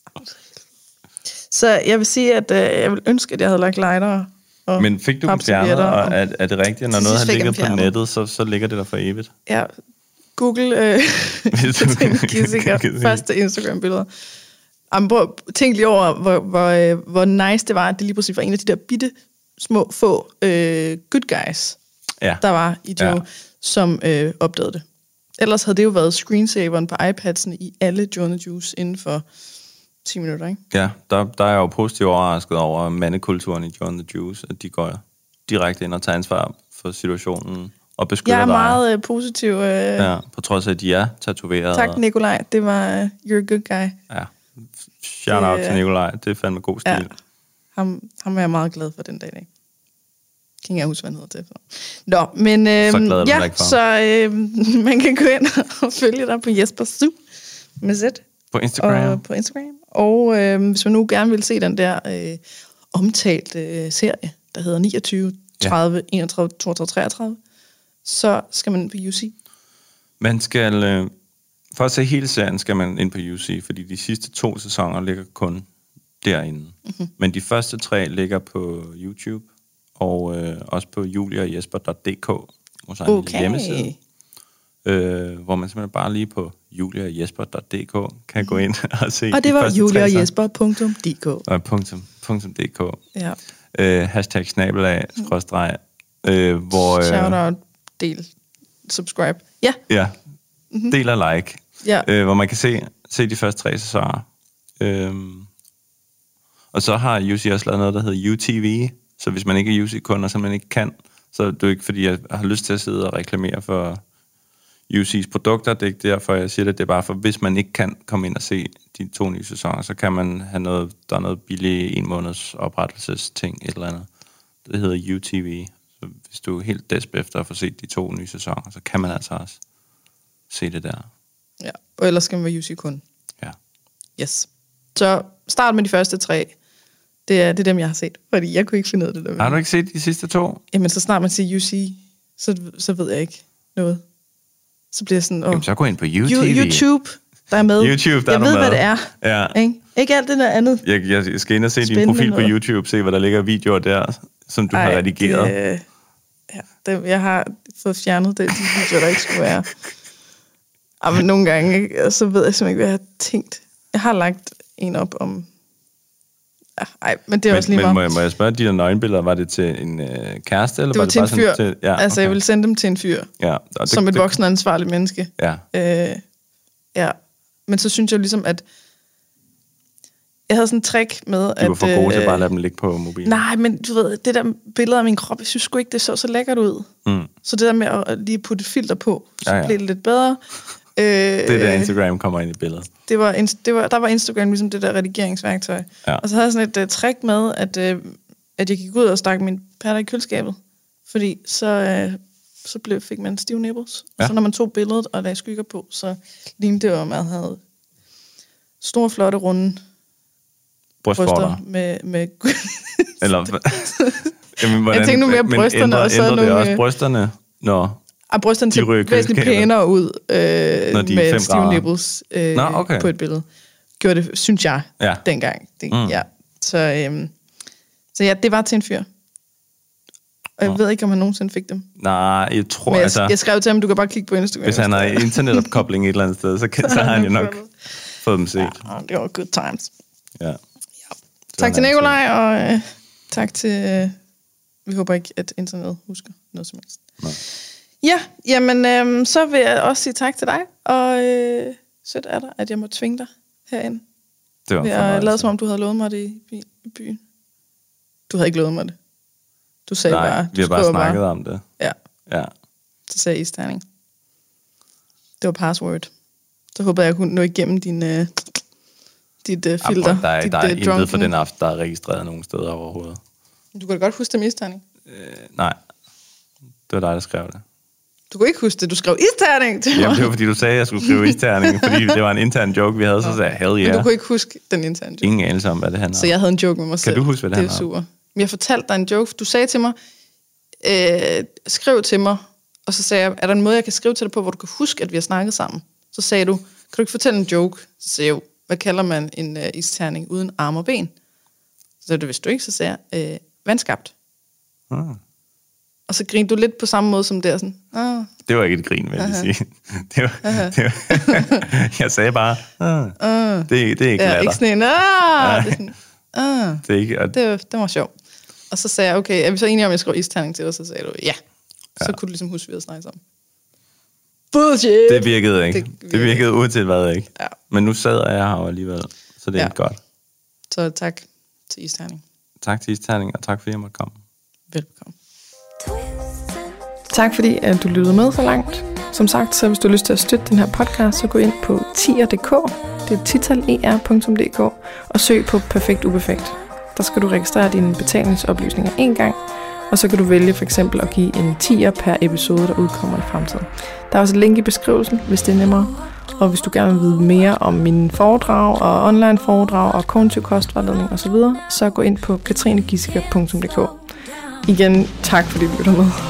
Så jeg vil sige, at jeg vil ønske, at jeg havde lagt lighter. Men fik du dem fjernet, og er det rigtigt, når noget har ligget på nettet, så ligger det der for evigt? Ja. Google Giesiker, første Instagram-billeder. Tænk lige over, hvor nice det var, at det lige præcis var en af de der bitte små få good guys, der var i Joe, som opdagede det. Ellers havde det jo været screensaveren på iPads'ene i alle Joe & Juice inden for 10 minutter, ikke? Ja, der er jeg jo positivt overrasket over mandekulturen i John the Juice, at de går direkte ind og tager ansvar for situationen og beskytter dig. Jeg er meget positiv. Ja, på trods af, at de er tatoveret. Tak, Nikolaj. Det var you're a good guy. Ja, shout out til Nikolaj. Det er fandme god stil. Ja. Ham er jeg meget glad for den dag i dag. Kan jeg huske, hvad han hedder til. Nå, men så man kan gå ind og følge dig på Jesper Su med Z. På Instagram. Og hvis man nu gerne vil se den der omtalte serie, der hedder 29, 30, 31, 32, 33, så skal man på UC. Man skal... For at se hele serien, skal man ind på UC, fordi de sidste 2 sæsoner ligger kun derinde. Mm-hmm. Men de første 3 ligger på YouTube, og også på juliajesper.dk, vores egen hjemmeside. Hvor man simpelthen bare lige på juliajesper.dk kan gå ind og se. Og det var juliajesper.dk. .dk. Ja. Hashtag /, hvor... Shout out, del, subscribe. Ja. Ja, del og like. Ja. Hvor man kan se de første 3 sæsoner. Og så har UC også lavet noget, der hedder UTV. Så hvis man ikke er UC-kunder, så man ikke kan, så er det jo ikke, fordi jeg har lyst til at sidde og reklamere for UC's produkter. Det er ikke derfor, jeg siger det. Det er bare for, hvis man ikke kan komme ind og se de 2 nye sæsoner, så kan man have noget, der er noget billig 1 måneds oprettelsesting, et eller andet. Det hedder UTV. Så hvis du er helt desp efter at få set de 2 nye sæsoner, så kan man altså også se det der. Ja, og ellers skal man være UC-kunde. Ja. Yes. Så start med de første 3. Det er dem, jeg har set, fordi jeg kunne ikke finde ud af det der. Har du ikke set de sidste 2? Jamen, så snart man siger UC, så ved jeg ikke noget. Så bliver jeg sådan... Jamen, så gå ind på UTV. YouTube, der er med. YouTube, der jeg ved, hvad det er. Ja. Ikke alt det der andet. Jeg skal ind og se din profil på YouTube, se, hvad der ligger videoer der, som du har redigeret. Jeg har fået fjernet de videoer, der ikke skulle være. Men nogle gange, så ved jeg simpelthen ikke, hvad jeg har tænkt. Jeg har lagt en op om... men det er også lige meget. Men må jeg spørge, de der nøgenbilleder, var det til en kæreste? Eller det var til en fyr. Til, ja, okay. Altså, jeg ville sende dem til en fyr. Ja, som et voksen ansvarligt menneske. Ja. Ja. Men så synes jeg ligesom, at jeg havde sådan en trick med, at... Du var for god til bare at lade dem ligge på mobilen. Nej, men du ved, det der billede af min krop, jeg synes sgu ikke, det så lækkert ud. Så det der med at lige putte et filter på, så blev det lidt bedre. Det der Instagram kommer ind i billedet. Der var Instagram ligesom det der redigeringsværktøj. Ja. Og så havde jeg sådan et trick med, at jeg gik ud og stak min patter i køleskabet. Fordi så fik man stive nipples. Ja. Og så når man tog billedet og lagde skygger på, så lignede det, at man havde store, flotte, runde bryster med eller jamen, jeg tænkte nu mere brysterne. Og så nogle... det også brysterne, når... brysterne ser væsentligt pænere ud med stive nipples på et billede. Gjorde det, synes jeg, dengang. Ja. Så ja, det var til en fyr. Og jeg ved ikke, om han nogensinde fik dem. Nej, jeg tror... Men jeg skrev til ham, du kan bare kigge på Instagram. Hvis han har internetopkobling et eller andet sted, så har han jo nok fået dem set. Ja, det var good times. Ja. Tak til Nikolaj, og tak til... vi håber ikke, at internet husker noget som helst. Nej. Ja, jamen, så vil jeg også sige tak til dig, og sødt er der, at jeg må tvinge dig herind. Det var jeg lavede, som om du havde lovet mig det i byen. Du havde ikke lovet mig det. Du sagde bare... vi har bare snakket om det. Ja. Så sagde jeg isterning. Det var password. Så håber jeg kunne nå igennem dit filter. Der er intet for den aften, der er registreret nogen steder overhovedet. Du kan da godt huske det med isterning. Nej. Det var dig, der skrev det. Du kunne ikke huske det, du skrev isterning til mig. Jamen, det var fordi, du sagde, at jeg skulle skrive isterning, fordi det var en intern joke, vi havde, så sagde jeg, hell yeah. Men du kunne ikke huske den interne joke. Ingen anelse om, hvad det handler om. Så jeg havde en joke med mig selv. Kan du huske, hvad det handler om? Det er super. Men jeg fortalte dig en joke. Du sagde til mig, skriv til mig, og så sagde jeg, er der en måde, jeg kan skrive til dig på, hvor du kan huske, at vi har snakket sammen? Så sagde du, kan du ikke fortælle en joke? Så sagde jeg, hvad kalder man en isterning uden arme og ben? Så sagde du, hvis du ikke, så sagde jeg, vandskabt. Og så grinede du lidt på samme måde som der. Sådan, Det var ikke et grin, vil jeg sige. Det var, jeg sagde bare, det er ikke latter. Ikke sådan en, det er ikke, det var sjovt. Og så sagde jeg, okay, er vi så enige om, at jeg skriver isterning til dig? Så sagde du, ja. Så kunne du ligesom huske, at vi havde snakket sammen. Bullshit! Det virkede ikke. Det virkede uanset hvad ikke. Ja. Men nu sad jeg her alligevel. Så det er godt. Så tak til Isterning. Tak til Isterning, og tak fordi jeg måtte komme. Velbekomme. Tak fordi at du lyttede med så langt. Som sagt, så hvis du har lyst til at støtte den her podcast, så gå ind på tier.dk, det er titaler.dk, og søg på Perfekt Uperfekt. Der skal du registrere dine betalingsoplysninger en gang, og så kan du vælge for eksempel at give en 10'er per episode, der udkommer i fremtiden. Der er også et link i beskrivelsen, hvis det er nemmere. Og hvis du gerne vil vide mere om mine foredrag og online foredrag og kognitiv kostvejledning osv., så gå ind på katrinegissiker.dk. Igen, tak fordi du lytter med.